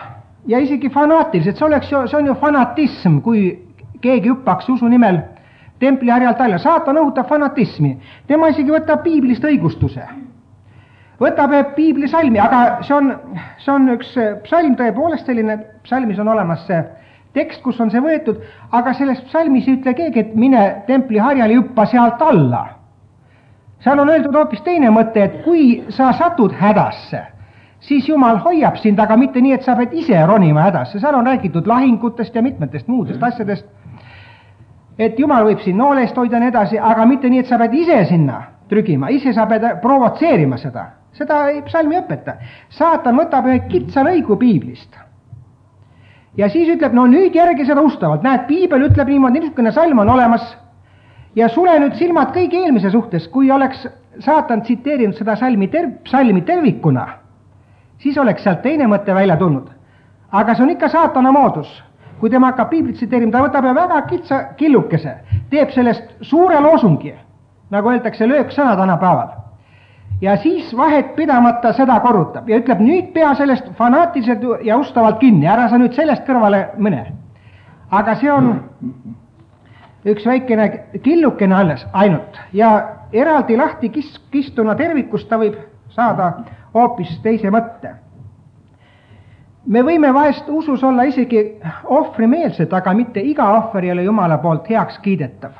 ja isegi fanaatiliselt, see oleks ju, see on ju fanatism, kui keegi hüppaks usu nimel templi harjalt alla. Saatan õhutab fanatismi, tema isegi võtab piiblist õigustuse, võtab piibli salmi, aga see on, see on üks psalm tõepoolest selline, psalmis on olemas see tekst, kus on see võetud, aga selles psalmis ei ütle keegi, et mine templi harjal ja hüppa sealt alla. Seal on öeldud hoopis teine mõte, et kui sa satud hädasse, siis Jumal hoiab sind, aga mitte nii, et sa pead ise ronima hädasse. Seal on räägitud lahingutest ja mitmetest muudest asjadest, et Jumal võib sind noolest hoida nii edasi, aga mitte nii, et sa pead ise sinna trügima, ise sa pead provotseerima seda. Seda ei psalmi õpeta. Saatan võtab ühe kitsa lõigu piiblist. Ja siis ütleb, no nüüd järgi seda ustavalt. Näed, piibel ütleb niimoodi, niisugune salm on olemas ja sule nüüd silmad kõigi eelmise suhtes. Kui oleks saatan tsiteerinud seda salmi, ter- salmi tervikuna, siis oleks sealt teine mõte välja tulnud. Aga see on ikka saatana moodus. Kui tema hakkab piiblit tsiteerima, ta võtab väga kitsa killukese, teeb sellest suure loosungi, nagu öeldakse, löök sõna tänapäeval. Ja siis vahet pidamata seda korrutab ja ütleb, nüüd pea sellest fanaatiliselt ja ustavalt kinni, ära sa nüüd sellest kõrvale mõne. Aga see on üks väikene killukene alles ainult ja eraldi lahti kis, kistuna tervikust ta võib saada hoopis teise mõtte. Me võime vahest usus olla isegi ohvrimeelsed, aga mitte iga ohver ei ole Jumala poolt heaks kiidetav.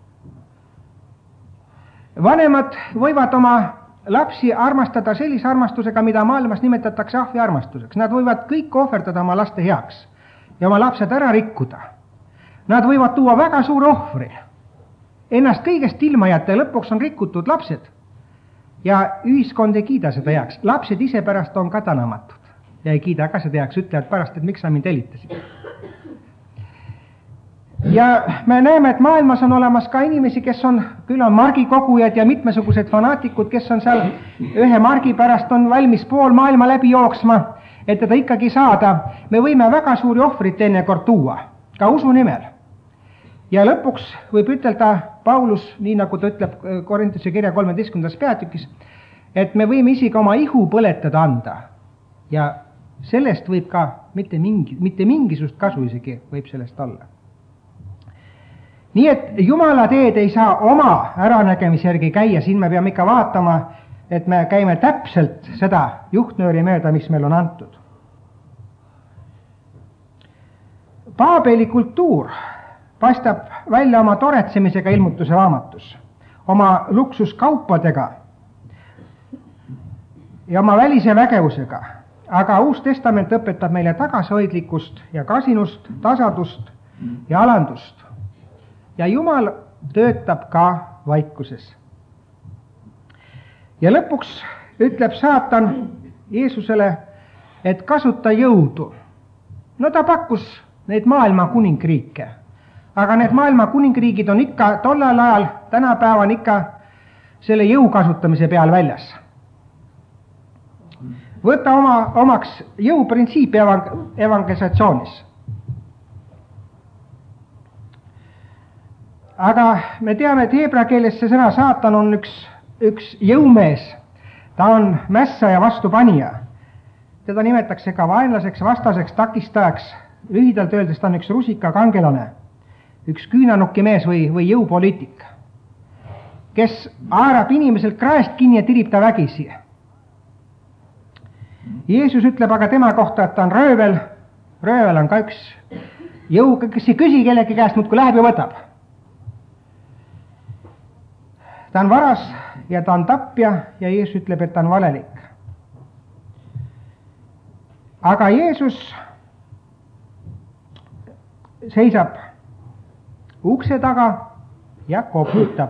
Vanemad võivad oma lapsi armastada sellise armastusega, mida maailmas nimetatakse ahvi armastuseks. Nad võivad kõik ohverdada oma laste heaks ja oma lapsed ära rikkuda. Nad võivad tuua väga suure ohvri, ennast kõigest ilma jätta ja lõpuks on rikutud lapsed. Ja ühiskond ei kiida seda heaks. Lapsed ise pärast on ka tänamatud ja ei kiida ka seda heaks, ütlevad pärast, et miks sa mind helitasid. Ja me näeme, et maailmas on olemas ka inimesi, kes on, küll on margikogujad ja mitmesugused fanaatikud, kes on seal ühe margi pärast on valmis pool maailma läbi jooksma, et teda ikkagi saada. Me võime väga suuri ohvrit teinekord tuua, ka usu nimel. Ja lõpuks võib ütelda Paulus, nii nagu ta ütleb Korintuse kirja kolmeteistkümnendas peatükis, et me võime isegi oma ihu põletada anda. Ja sellest võib ka mitte, mingi, mitte mingisugust kasu isegi võib sellest olla. Nii et Jumala teed ei saa oma äranägemise järgi käia, siin me peame ikka vaatama, et me käime täpselt seda juhtnööri mööda, mis meil on antud. Paabeli kultuur paistab välja oma toretsemisega ilmutuse raamatus, oma luksuskaupadega ja oma välise vägevusega, aga Uus Testament õpetab meile tagasihoidlikkust ja kasinust, tasadust ja alandust. Ja Jumal töötab ka vaikuses. Ja lõpuks ütleb saatan Jeesusele, et kasuta jõudu. No ta pakkus neid maailma kuningriike, aga need maailma kuningriigid on ikka tollal ajal, tänapäev on ikka selle jõu kasutamise peal väljas. Võta oma, omaks jõuprintsiip evangelisatsioonis. Aga me teame, et heebra keeles see sõna saatan on üks, üks jõumees. Ta on mässa ja vastupanija. Teda nimetakse ka vaenlaseks, vastaseks, takistajaks. Lühidalt öeldes ta on üks rusika kangelane, üks küünanukki mees või, või jõupoliitik, kes haarab inimeselt kraest kinni ja tirib ta vägisi. Jeesus ütleb aga tema kohta, et ta on röövel. Röövel on ka üks jõu, kes ei küsi kellegi käest, muudkui läheb ja võtab. Ta on varas ja ta on tapja ja Jeesus ütleb, et ta on valelik. Aga Jeesus seisab ukse taga ja koputab.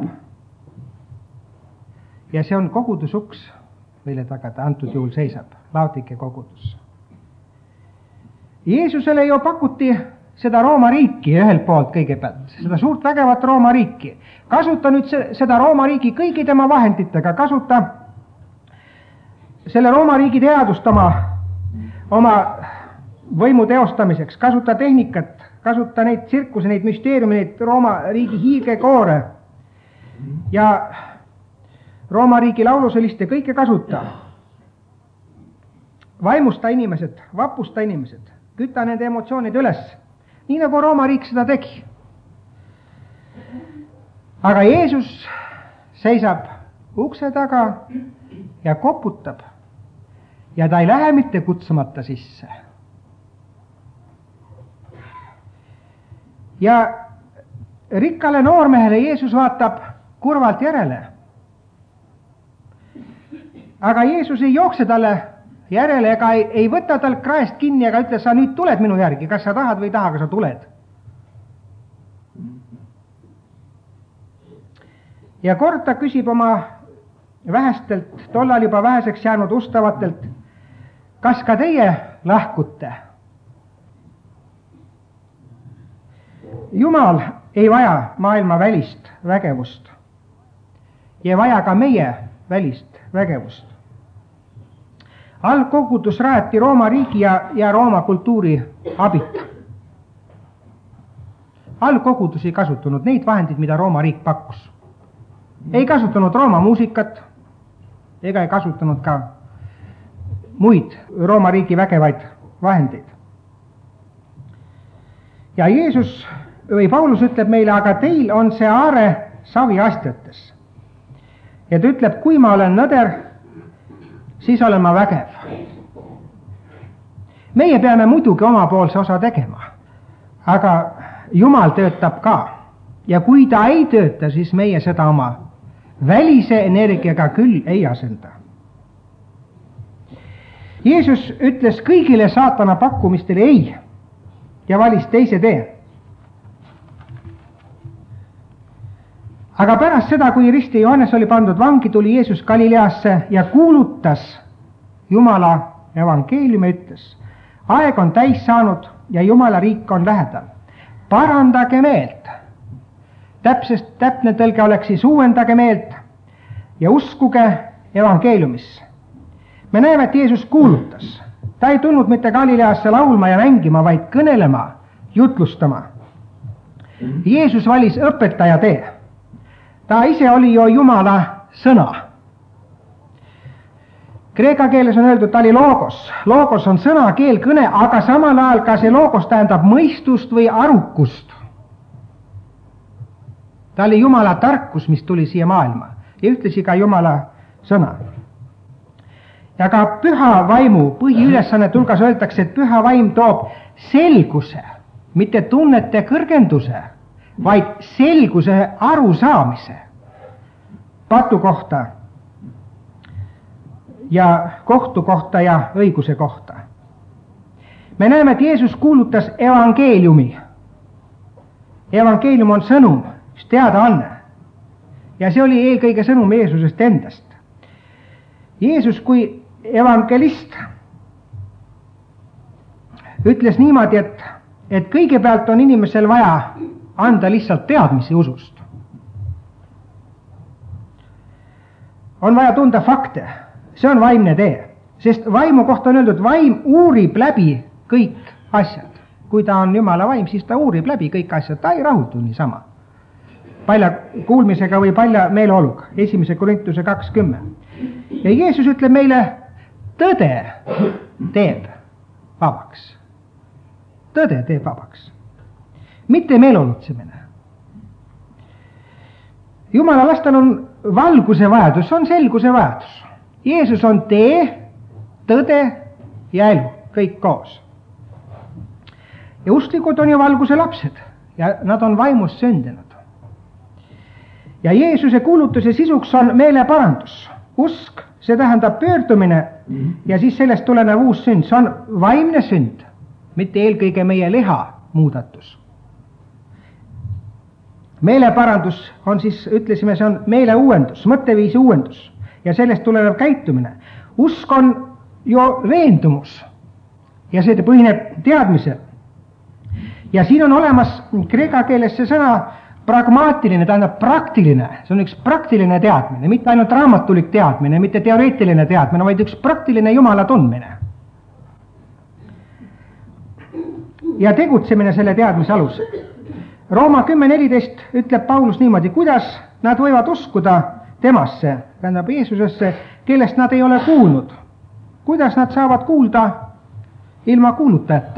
Ja see on kogudusuks, mille taga ta antud juhul seisab, Laodike kogudus. Jeesusele ju pakuti seda Rooma riiki ühelt poolt kõigepealt, seda suurt vägevat Rooma riiki. Kasuta nüüd seda Rooma riigi kõigi tema vahenditega, kasuta selle Rooma riigi teadust oma, oma võimu teostamiseks, kasuta tehnikat, kasuta neid tsirkuse, neid müsteeriumi, neid Rooma riigi hiigekoore ja Rooma riigi laulusoliste kõike kasuta. Vaimusta inimesed, vapusta inimesed, kütta nende emotsioonid üles, nii nagu Rooma riik seda tegi. Aga Jeesus seisab ukse taga ja koputab ja ta ei lähe mitte kutsumata sisse. Ja rikkale noormehele Jeesus vaatab kurvalt järele. Aga Jeesus ei jookse talle järele ega ei, ei võta tal kraest kinni ega ütle, sa nüüd tuled minu järgi, kas sa tahad või ei taha, aga sa tuled. Ja kord ta küsib oma vähestelt, tollal juba väheseks jäänud ustavatelt, kas ka teie lahkute? Jumal ei vaja maailma välist vägevust ja ei vaja ka meie välist vägevust. Algkogudus rajati Rooma riigi ja, ja Rooma kultuuri abita. Algkogudus ei kasutanud neid vahendid, mida Rooma riik pakkus. Ei kasutanud Rooma muusikat ega ei kasutanud ka muid Rooma riigi vägevaid vahendeid. Ja Jeesus või Paulus ütleb meile, aga teil on see aare saviastjates. Ja ta ütleb, kui ma olen nõder, siis olen ma vägev. Meie peame muidugi omapoolse osa tegema, aga Jumal töötab ka. Ja kui ta ei tööta, siis meie seda oma välise energiaga küll ei asenda. Jeesus ütles kõigile saatana pakkumistele ei ja valis teise tee. Aga pärast seda, kui risti Johannes oli pandud vangi, tuli Jeesus Galileasse ja kuulutas Jumala evangeeliumi, ütles, aeg on täis saanud ja Jumala riik on lähedal. Parandage meelt. Täpsest, täpne tõlge oleks siis uuendage meelt ja uskuge evangeeliumisse. Me näeme, et Jeesus kuulutas. Ta ei tulnud mitte Galileasse laulma ja mängima, vaid kõnelema, jutlustama. Jeesus valis õpetaja tee. Ta ise oli jo Jumala sõna. Kreeka keeles on öeldud, ta oli logos. Logos on sõna, keel, kõne, aga samal ajal ka see logos tähendab mõistust või arukust. Ta oli Jumala tarkus, mis tuli siia maailma ja ühtlasi ka Jumala sõna. Ja ka püha vaimu põhiülesannet hulgas öeldakse, et püha vaim toob selguse, mitte tunnete kõrgenduse, vaid selguse arusaamise patu kohta ja kohtu kohta ja õiguse kohta. Me näeme, et Jeesus kuulutas evangeeliumi. Evangeelium on sõnum, teadaanne. Ja see oli eelkõige sõnum Jeesusest endast. Jeesus kui evangelist ütles niimoodi, et, et kõigepealt on inimesel vaja anda lihtsalt teadmisi usust. On vaja tunda fakte, see on vaimne tee, sest vaimu kohta on öeldud, vaim uurib läbi kõik asjad. Kui ta on Jumala vaim, siis ta uurib läbi kõik asjad, ta ei rahutu niisama. Palja kuulmisega või palja meeleoluga, esimese Korintuse kakskümmend. Ja Jeesus ütleb meile, tõde teeb vabaks. Tõde teeb vabaks. Mitte meeleolutsemine. Jumala lastel on valguse vajadus, on selguse vajadus. Jeesus on tee, tõde ja elu, kõik koos. Ja usklikud on ju valguse lapsed ja nad on vaimust sündinud. Ja Jeesuse kuulutuse sisuks on meeleparandus. Usk, see tähendab pöördumine ja siis sellest tulenev uus sünd. See on vaimne sünd, mitte eelkõige meie liha muudatus. Meeleparandus on siis, ütlesime, see on meele uuendus, mõtteviisi uuendus ja sellest tulenev käitumine. Usk on ju veendumus ja see põhineb teadmisel. Ja siin on olemas kreeka keeles see sõna pragmaatiline, tähendab praktiline, see on üks praktiline teadmine, mitte ainult raamatulik teadmine, mitte teoreetiline teadmine, vaid üks praktiline Jumala tundmine. Ja tegutsemine selle teadmise alusel. Rooma kümme neliteist ütleb Paulus niimoodi, kuidas nad võivad uskuda temasse, tähendab Jeesusesse, kellest nad ei ole kuulnud. Kuidas nad saavad kuulda ilma kuulutajata.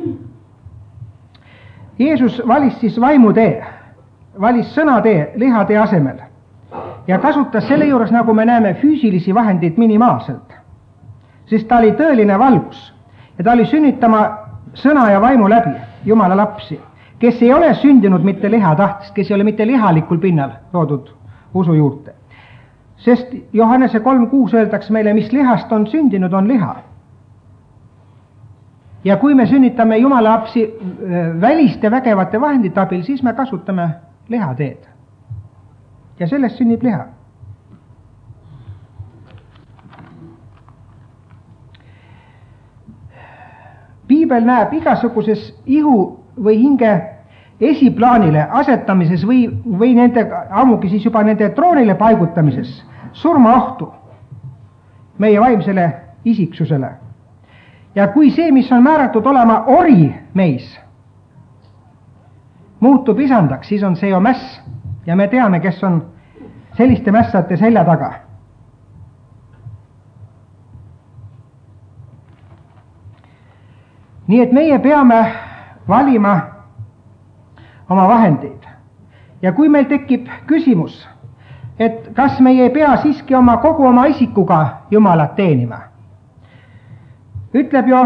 Jeesus valis siis vaimutee, valis sõnatee lihatee asemel ja kasutas selle juures, nagu me näeme, füüsilisi vahendeid minimaalselt, sest ta oli tõeline valgus ja ta oli sünnitama sõna ja vaimu läbi Jumala lapsi, kes ei ole sündinud mitte lihatahtist, kes ei ole mitte lihalikul pinnal loodud usu juurde. Sest Johannese kolm kuus öeldakse meile, mis lihast on sündinud, on liha. Ja kui me sünnitame Jumala lapsi väliste vägevate vahendite abil, siis me kasutame lihateed. Ja sellest sünnib liha. Piibel näeb igasuguses ihu või hinge esiplaanile asetamises või, või nende, ammugi siis juba nende troonile paigutamises surmaohtu meie vaimsele isiksusele. Ja kui see, mis on määratud olema ori meis, muutub isandaks, siis on see ju mäss ja me teame, kes on selliste mässate selja taga. Nii et meie peame valima oma vahendeid. Ja kui meil tekib küsimus, et kas meie ei pea siiski oma kogu oma isikuga Jumalat teenima, ütleb ju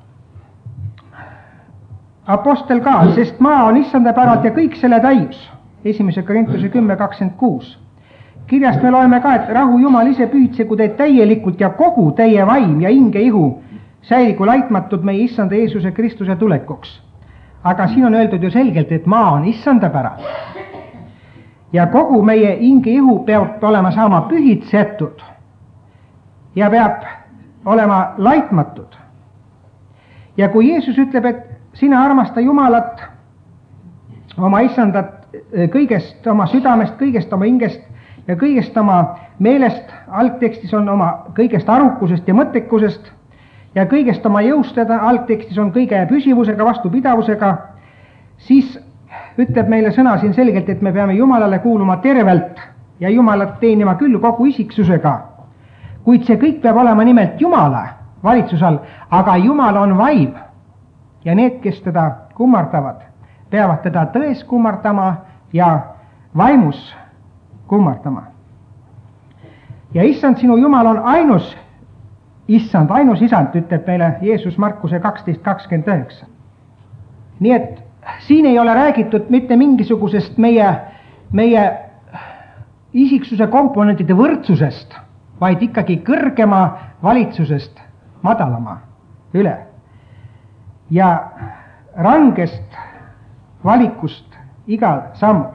apostel ka, sest maa on issanda päralt ja kõik selle täius. Esimese Korintuse kümme kakskümmend kuus. Kirjast me loeme ka, et rahu Jumal ise pühitsegu teid täielikult ja kogu teie vaim ja hinge ihu säiligu laitmatud meie issanda Jeesuse Kristuse tulekuks. Aga siin on öeldud ju selgelt, et maa on issanda päralt. Ja kogu meie hinge ihu peab olema saama pühitsetud ja peab olema laitmatud. Ja kui Jeesus ütleb, et sina armasta Jumalat, oma issandat kõigest oma südamest, kõigest oma hingest ja kõigest oma meelest, algtekstis on oma kõigest arukusest ja mõttekusest ja kõigest oma jõust, algtekstis on kõige püsivusega, vastupidavusega, siis ütleb meile sõna siin selgelt, et me peame Jumalale kuuluma tervelt ja Jumalat teenima küll kogu isiksusega, kuid see kõik peab olema nimelt Jumala valitsuse all, aga Jumal on vaim ja need, kes teda kummardavad, peavad teda tões kummardama ja vaimus kummardama. Ja issand, sinu Jumal on ainus issand, ainus isand, ütleb meile Jeesus Markuse kaksteist kakskümmend üheksa. Nii et siin ei ole räägitud mitte mingisugusest meie, meie isiksuse komponentide võrdsusest, vaid ikkagi kõrgema valitsusest madalama üle ja rangest valikust igal sammul.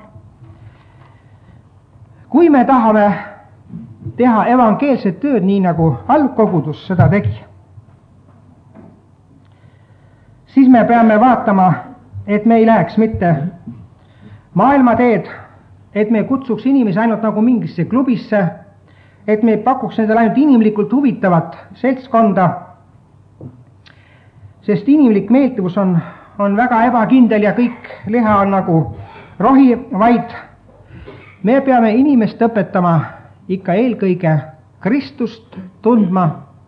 Kui me tahame teha evangeelset tööd nii nagu algkogudus seda tegi, siis me peame vaatama, et me ei läheks mitte maailma teed, et me kutsuks inimesi ainult nagu mingisse klubisse, et me pakuks nendele ainult inimlikult huvitavat seltskonda, sest inimlik meeldivus on, on väga ebakindel ja kõik liha on nagu rohi, vaid me peame inimest õpetama ikka eelkõige Kristust tundma.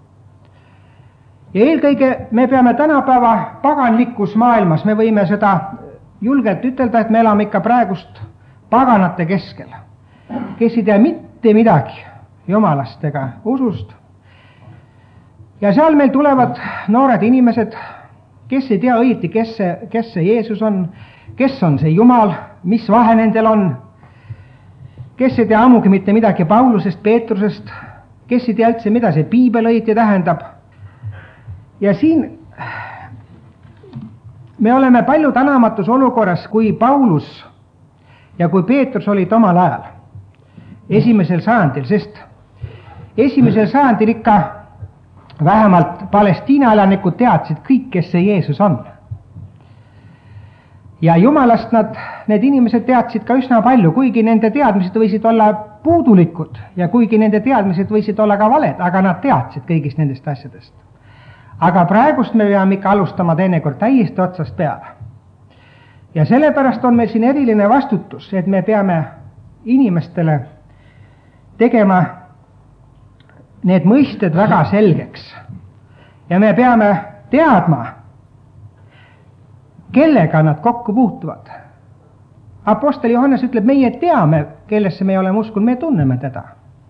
Ja eelkõige me peame tänapäeva paganlikus maailmas, me võime seda julgelt ütelda, et me elame ikka praegust paganate keskel, kes ei tea mitte midagi Jumalast ega usust. Ja seal meil tulevad noored inimesed, kes ei tea õieti, kes see, kes see Jeesus on, kes on see Jumal, mis vahe nendel on, kes ei tea ammugi mitte midagi Paulusest, Peetrusest, kes ei tea üldse, mida see piibel õieti tähendab. Ja siin me oleme palju tänamatus olukorras, kui Paulus ja kui Peetrus olid omal ajal, esimesel sajandil, sest esimesel sajandil ikka vähemalt Palestiina elanikud teadsid kõik, kes see Jeesus on. Ja Jumalast nad, need inimesed teadsid ka üsna palju, kuigi nende teadmised võisid olla puudulikud ja kuigi nende teadmised võisid olla ka valed, aga nad teadsid kõigist nendest asjadest. Aga praegust me peame ikka alustama teinekord täiesti otsast peale. Ja sellepärast on meil siin eriline vastutus, et me peame inimestele tegema need mõisted väga selgeks. Ja me peame teadma, kellega nad kokku puutuvad. Apostel Johannes ütleb, meie teame, kellesse me oleme uskunud, me tunneme teda.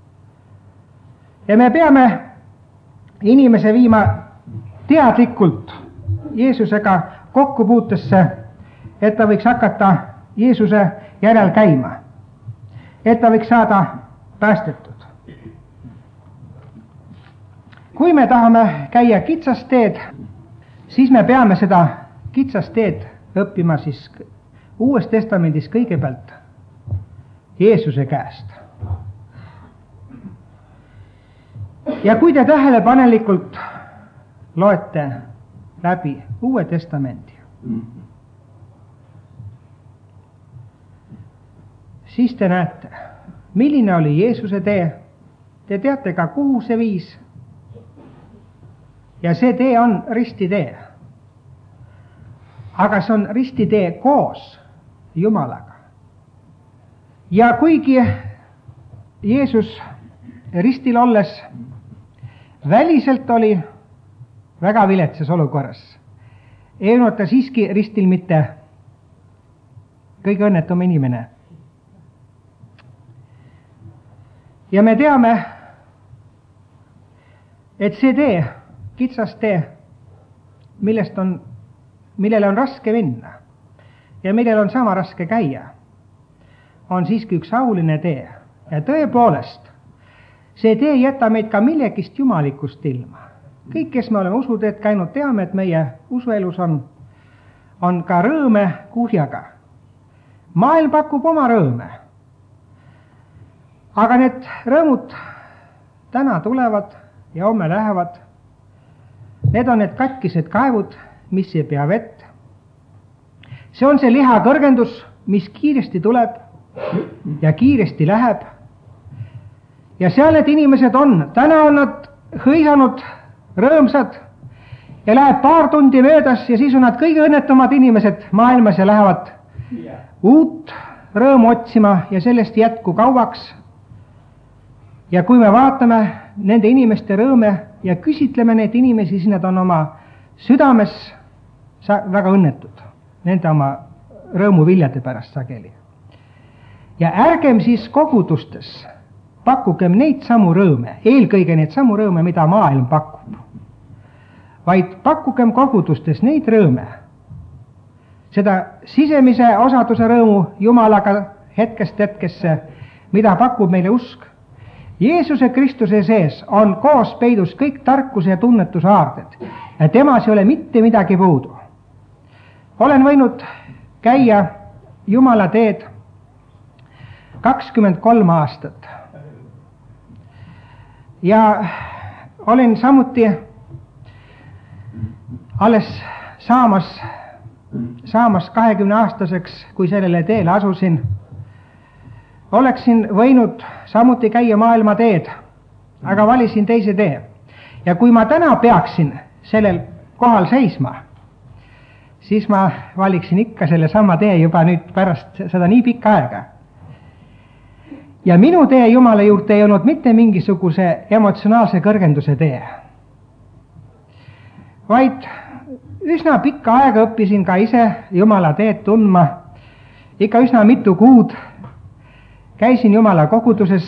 Ja me peame inimese viima teadlikult Jeesusega kokkupuutesse, et ta võiks hakata Jeesuse järel käima, et ta võiks saada päästetud. Kui me tahame käia kitsast teed, siis me peame seda kitsast teed õppima siis Uues Testamendis kõigepealt Jeesuse käest. Ja kui te tähelepanelikult loete läbi Uue Testamendi, siis te näete, milline oli Jeesuse tee. Te teate ka, kuhu see viis. Ja see tee on ristitee. Aga see on ristitee koos Jumalaga. Ja kuigi Jeesus ristil olles väliselt oli väga viletsas olukorras, ei olnud ta siiski ristil mitte kõige õnnetum inimene. Ja me teame, et see tee, kitsas tee, millest on, millele on raske minna ja millel on sama raske käia, on siiski üks auline tee. Ja tõepoolest, see tee jätta meid ka millegist jumalikust ilma. Kõik, kes me oleme usuteed käinud, teame, et meie usuelus on, on ka rõõme kuhjaga. Maailm pakub oma rõõme. Aga need rõõmud täna tulevad ja homme lähevad. Need on need katkised kaevud, mis ei pea vett. See on see liha kõrgendus, mis kiiresti tuleb ja kiiresti läheb. Ja seal need inimesed on. Täna on nad hõisanud rõõmsad ja läheb paar tundi möödas ja siis on nad kõige õnnetumad inimesed maailmas ja lähevad uut rõõmu otsima ja sellest jätku kauaks. Ja kui me vaatame nende inimeste rõõme ja küsitleme neid inimesi, siis nad on oma südames väga õnnetud. Nende oma rõõmu viljade pärast sageli. Ja ärgem siis kogudustes pakkugem neid samu rõõme, eelkõige neid samu rõõme, mida maailm pakub. Vaid pakkugem kogudustes neid rõõme, seda sisemise osaduse rõõmu Jumalaga hetkest hetkesse, mida pakub meile usk. Jeesuse Kristuse sees on koos peidus kõik tarkuse ja tunnetuse aarded ja temas ei ole mitte midagi puudu. Olen võinud käia Jumala teed kakskümmend kolm aastat ja olin samuti alles saamas, saamas kahekümne aastaseks, kui sellele teele asusin. Oleksin võinud samuti käia maailma teed, aga valisin teise tee. Ja kui ma täna peaksin sellel kohal seisma, siis ma valiksin ikka selle sama tee juba nüüd pärast seda nii pikka aega. Ja minu tee Jumala juurde ei olnud mitte mingisuguse emotsionaalse kõrgenduse tee, vaid üsna pikka aega õppisin ka ise Jumala teed tundma, ikka üsna mitu kuud. Käisin Jumala koguduses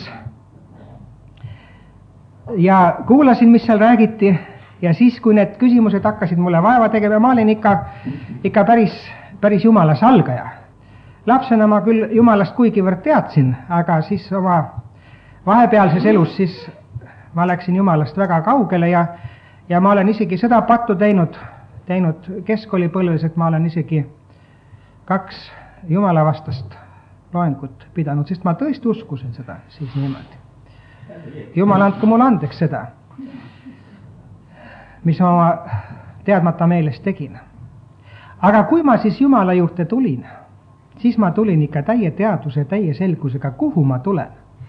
ja kuulasin, mis seal räägiti ja siis, kui need küsimused hakkasid mulle vaeva tegema, ma olin ikka, ikka päris, päris Jumala salgaja. Lapsena ma küll Jumalast kuigivõrd teadsin, aga siis oma vahepealses elus siis ma läksin Jumalast väga kaugele ja, ja ma olen isegi seda pattu teinud, teinud keskkoolipõlves, et ma olen isegi kaks Jumala vastast loengut pidanud, sest ma tõesti uskusin seda siis niimoodi. Jumal andku mulle andeks seda, mis ma oma teadmata meelest tegin. Aga kui ma siis Jumala juurde tulin, siis ma tulin ikka täie teaduse, täie selgusega, kuhu ma tulen.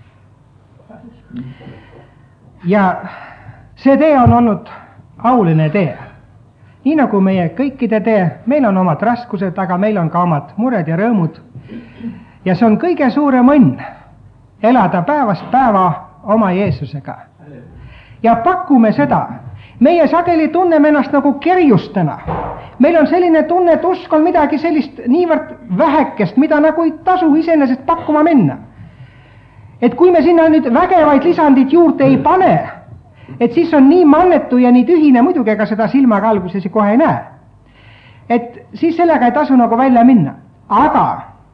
Ja see tee on olnud auline tee. Nii nagu meie kõikide tee, meil on omad raskused, aga meil on ka omad mured ja rõõmud. Ja see on kõige suurem õnn elada päevast päeva oma Jeesusega. Ja pakume seda, meie sageli tunneme ennast nagu kerjustena. Meil on selline tunne, et usk on midagi sellist niivõrd vähekest, mida nagu ei tasu iseenesest pakkuma minna. Et kui me sinna nüüd vägevaid lisandid juurde ei pane, et siis on nii mannetu ja nii tühine, muidugi ega seda silmaga alguses kohe ei näe. Et siis sellega ei tasu nagu välja minna. Aga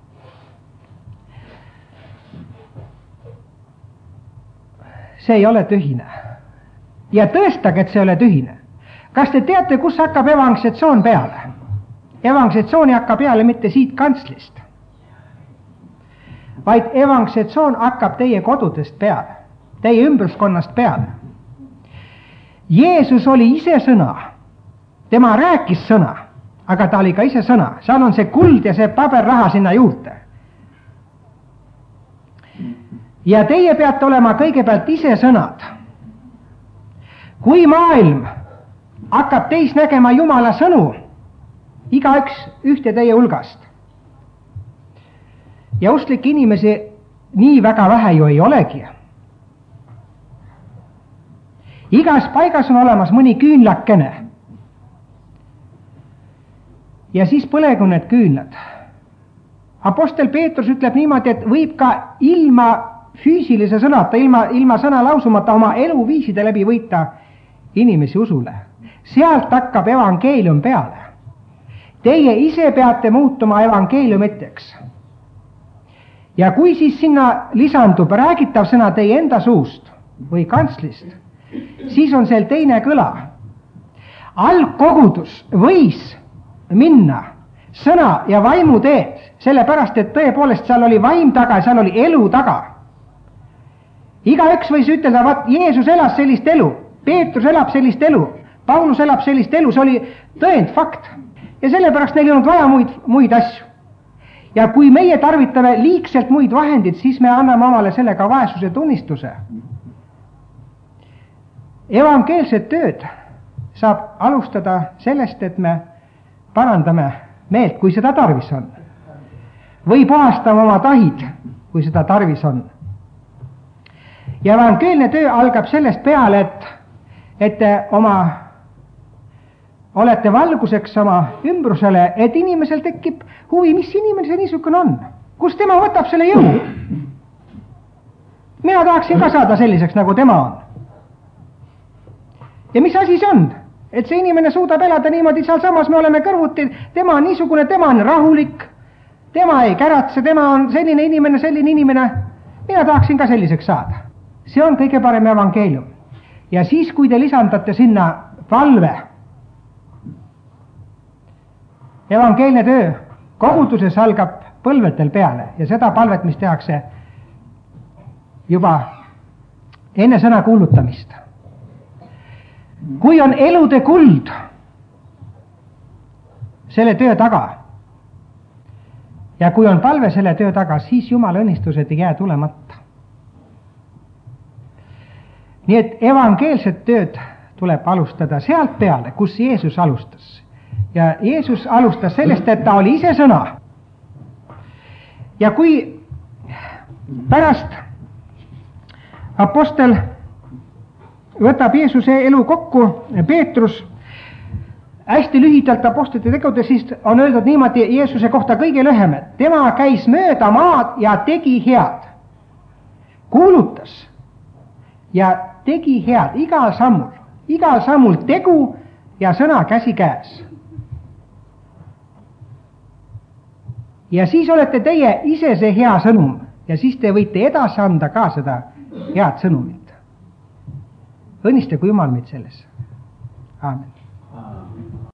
see ei ole tühine. Ja tõestage, et see ei ole tühine. Kas te teate, kus hakkab evangelisatsioon peale? Evangelisatsiooni hakkab peale mitte siit kantslist, vaid evangelisatsioon hakkab teie kodudest peale, teie ümbruskonnast peale. Jeesus oli ise sõna, tema rääkis sõna, aga ta oli ka ise sõna. Seal on see kuld ja see paberraha sinna juurde. Ja teie peate olema kõigepealt ise sõnad. Kui maailm hakkab teis nägema Jumala sõnu, igaüks ühte teie hulgast. Ja usklik inimesi nii väga vähe ju ei olegi. Igas paigas on olemas mõni küünlakene. Ja siis põlegu need küünlad. Apostel Peetrus ütleb niimoodi, et võib ka ilma füüsilise sõnata, ilma, ilma sõna lausumata oma eluviiside läbi võita inimesi usule. Sealt hakkab evangeelium peale. Teie ise peate muutuma evangeeliumiteks. Ja kui siis sinna lisandub räägitav sõna teie enda suust või kantslist, siis on seal teine kõla. Algkogudus võis minna sõna ja vaimu teed, sellepärast, et tõepoolest seal oli vaim taga ja seal oli elu taga. Igaüks võis ütelda, vaat Jeesus elas sellist elu, Peetrus elab sellist elu, Paulus elab sellist elu, see oli tõend, fakt. Ja sellepärast neil ei olnud vaja muid, muid asju. Ja kui meie tarvitame liigselt muid vahendid, siis me anname omale sellega vaesuse tunnistuse. Evangeelset tööd saab alustada sellest, et me parandame meelt, kui seda tarvis on. Või puhastame oma tahid, kui seda tarvis on. Ja evangeelne töö algab sellest peale, et, et te oma, olete valguseks oma ümbrusele, et inimesel tekib huvi, mis inimene see niisugune on. Kus tema võtab selle jõu? Mina tahaksin ka saada selliseks, nagu tema on. Ja mis asi see on? Et see inimene suudab elada niimoodi, seal samas me oleme kõrvuti, tema on niisugune, tema on rahulik, tema ei käratse, tema on selline inimene, selline inimene. Mina tahaksin ka selliseks saada. See on kõige parem evangeelium. Ja siis, kui te lisandate sinna palve, evangeelne töö koguduses algab põlvetel peale ja seda palvet, mis tehakse juba enne sõna kuulutamist. Kui on elude kuld selle töö taga ja kui on palve selle töö taga, siis Jumala õnnistused ei jää tulemata. Nii et evangeelset tööd tuleb alustada sealt peale, kus Jeesus alustas. Ja Jeesus alustas sellest, et ta oli ise sõna. Ja kui pärast apostel võtab Jeesuse elu kokku, Peetrus, hästi lühidalt apostlite tegudes, siis on öeldud niimoodi Jeesuse kohta kõige lühem, et tema käis mööda maad ja tegi head. Kuulutas ja tegi head igal sammul, igal sammul tegu ja sõna käsi käes. Ja siis olete teie ise see hea sõnum ja siis te võite edasi anda ka seda head sõnumit. Õnnistagu Jumal meid selles. Aamen.